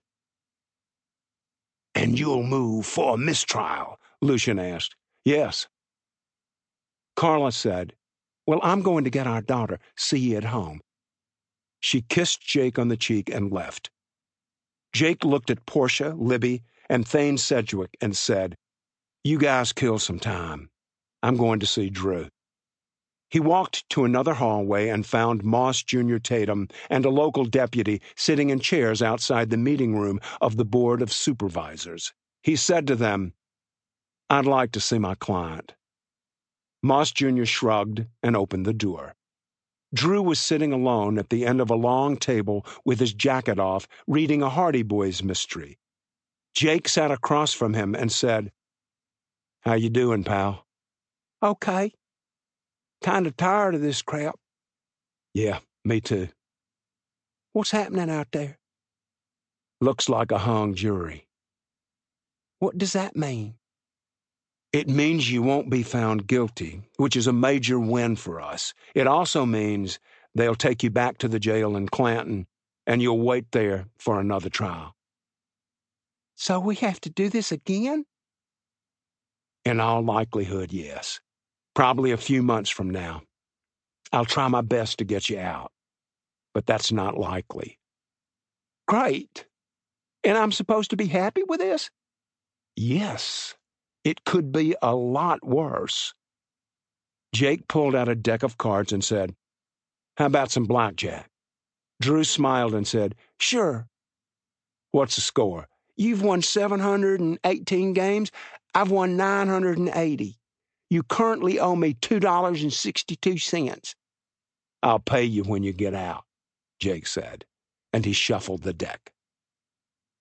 [SPEAKER 1] "And you'll move for a mistrial?" Lucian asked. "Yes." Carla said, "Well, I'm going to get our daughter. See you at home." She kissed Jake on the cheek and left. Jake looked at Portia, Libby, and Thane Sedgwick and said, "You guys kill some time. I'm going to see Drew." He walked to another hallway and found Moss Jr. Tatum and a local deputy sitting in chairs outside the meeting room of the Board of Supervisors. He said to them, "I'd like to see my client." Moss Jr. shrugged and opened the door. Drew was sitting alone at the end of a long table with his jacket off, reading a Hardy Boys mystery. Jake sat across from him and said, "How you doing, pal?" "Okay. Kind of tired of this crap." "Yeah, me too." "What's happening out there?" "Looks like a hung jury." "What does that mean?" "It means you won't be found guilty, which is a major win for us. It also means they'll take you back to the jail in Clanton, and you'll wait there for another trial." "So we have to do this again?" "In all likelihood, yes. Probably a few months from now. I'll try my best to get you out, but that's not likely.
[SPEAKER 2] Great. And I'm supposed to be happy with this?
[SPEAKER 1] Yes, it could be a lot worse. Jake pulled out a deck of cards and said, "How about some blackjack?" Drew smiled and said, "Sure." "What's the score?"
[SPEAKER 2] You've won 718 games. I've won 980. You currently owe me $2.62.
[SPEAKER 1] "I'll pay you when you get out," Jake said, and he shuffled the deck.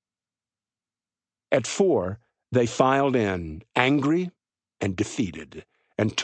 [SPEAKER 1] At 4, they filed in, angry and defeated.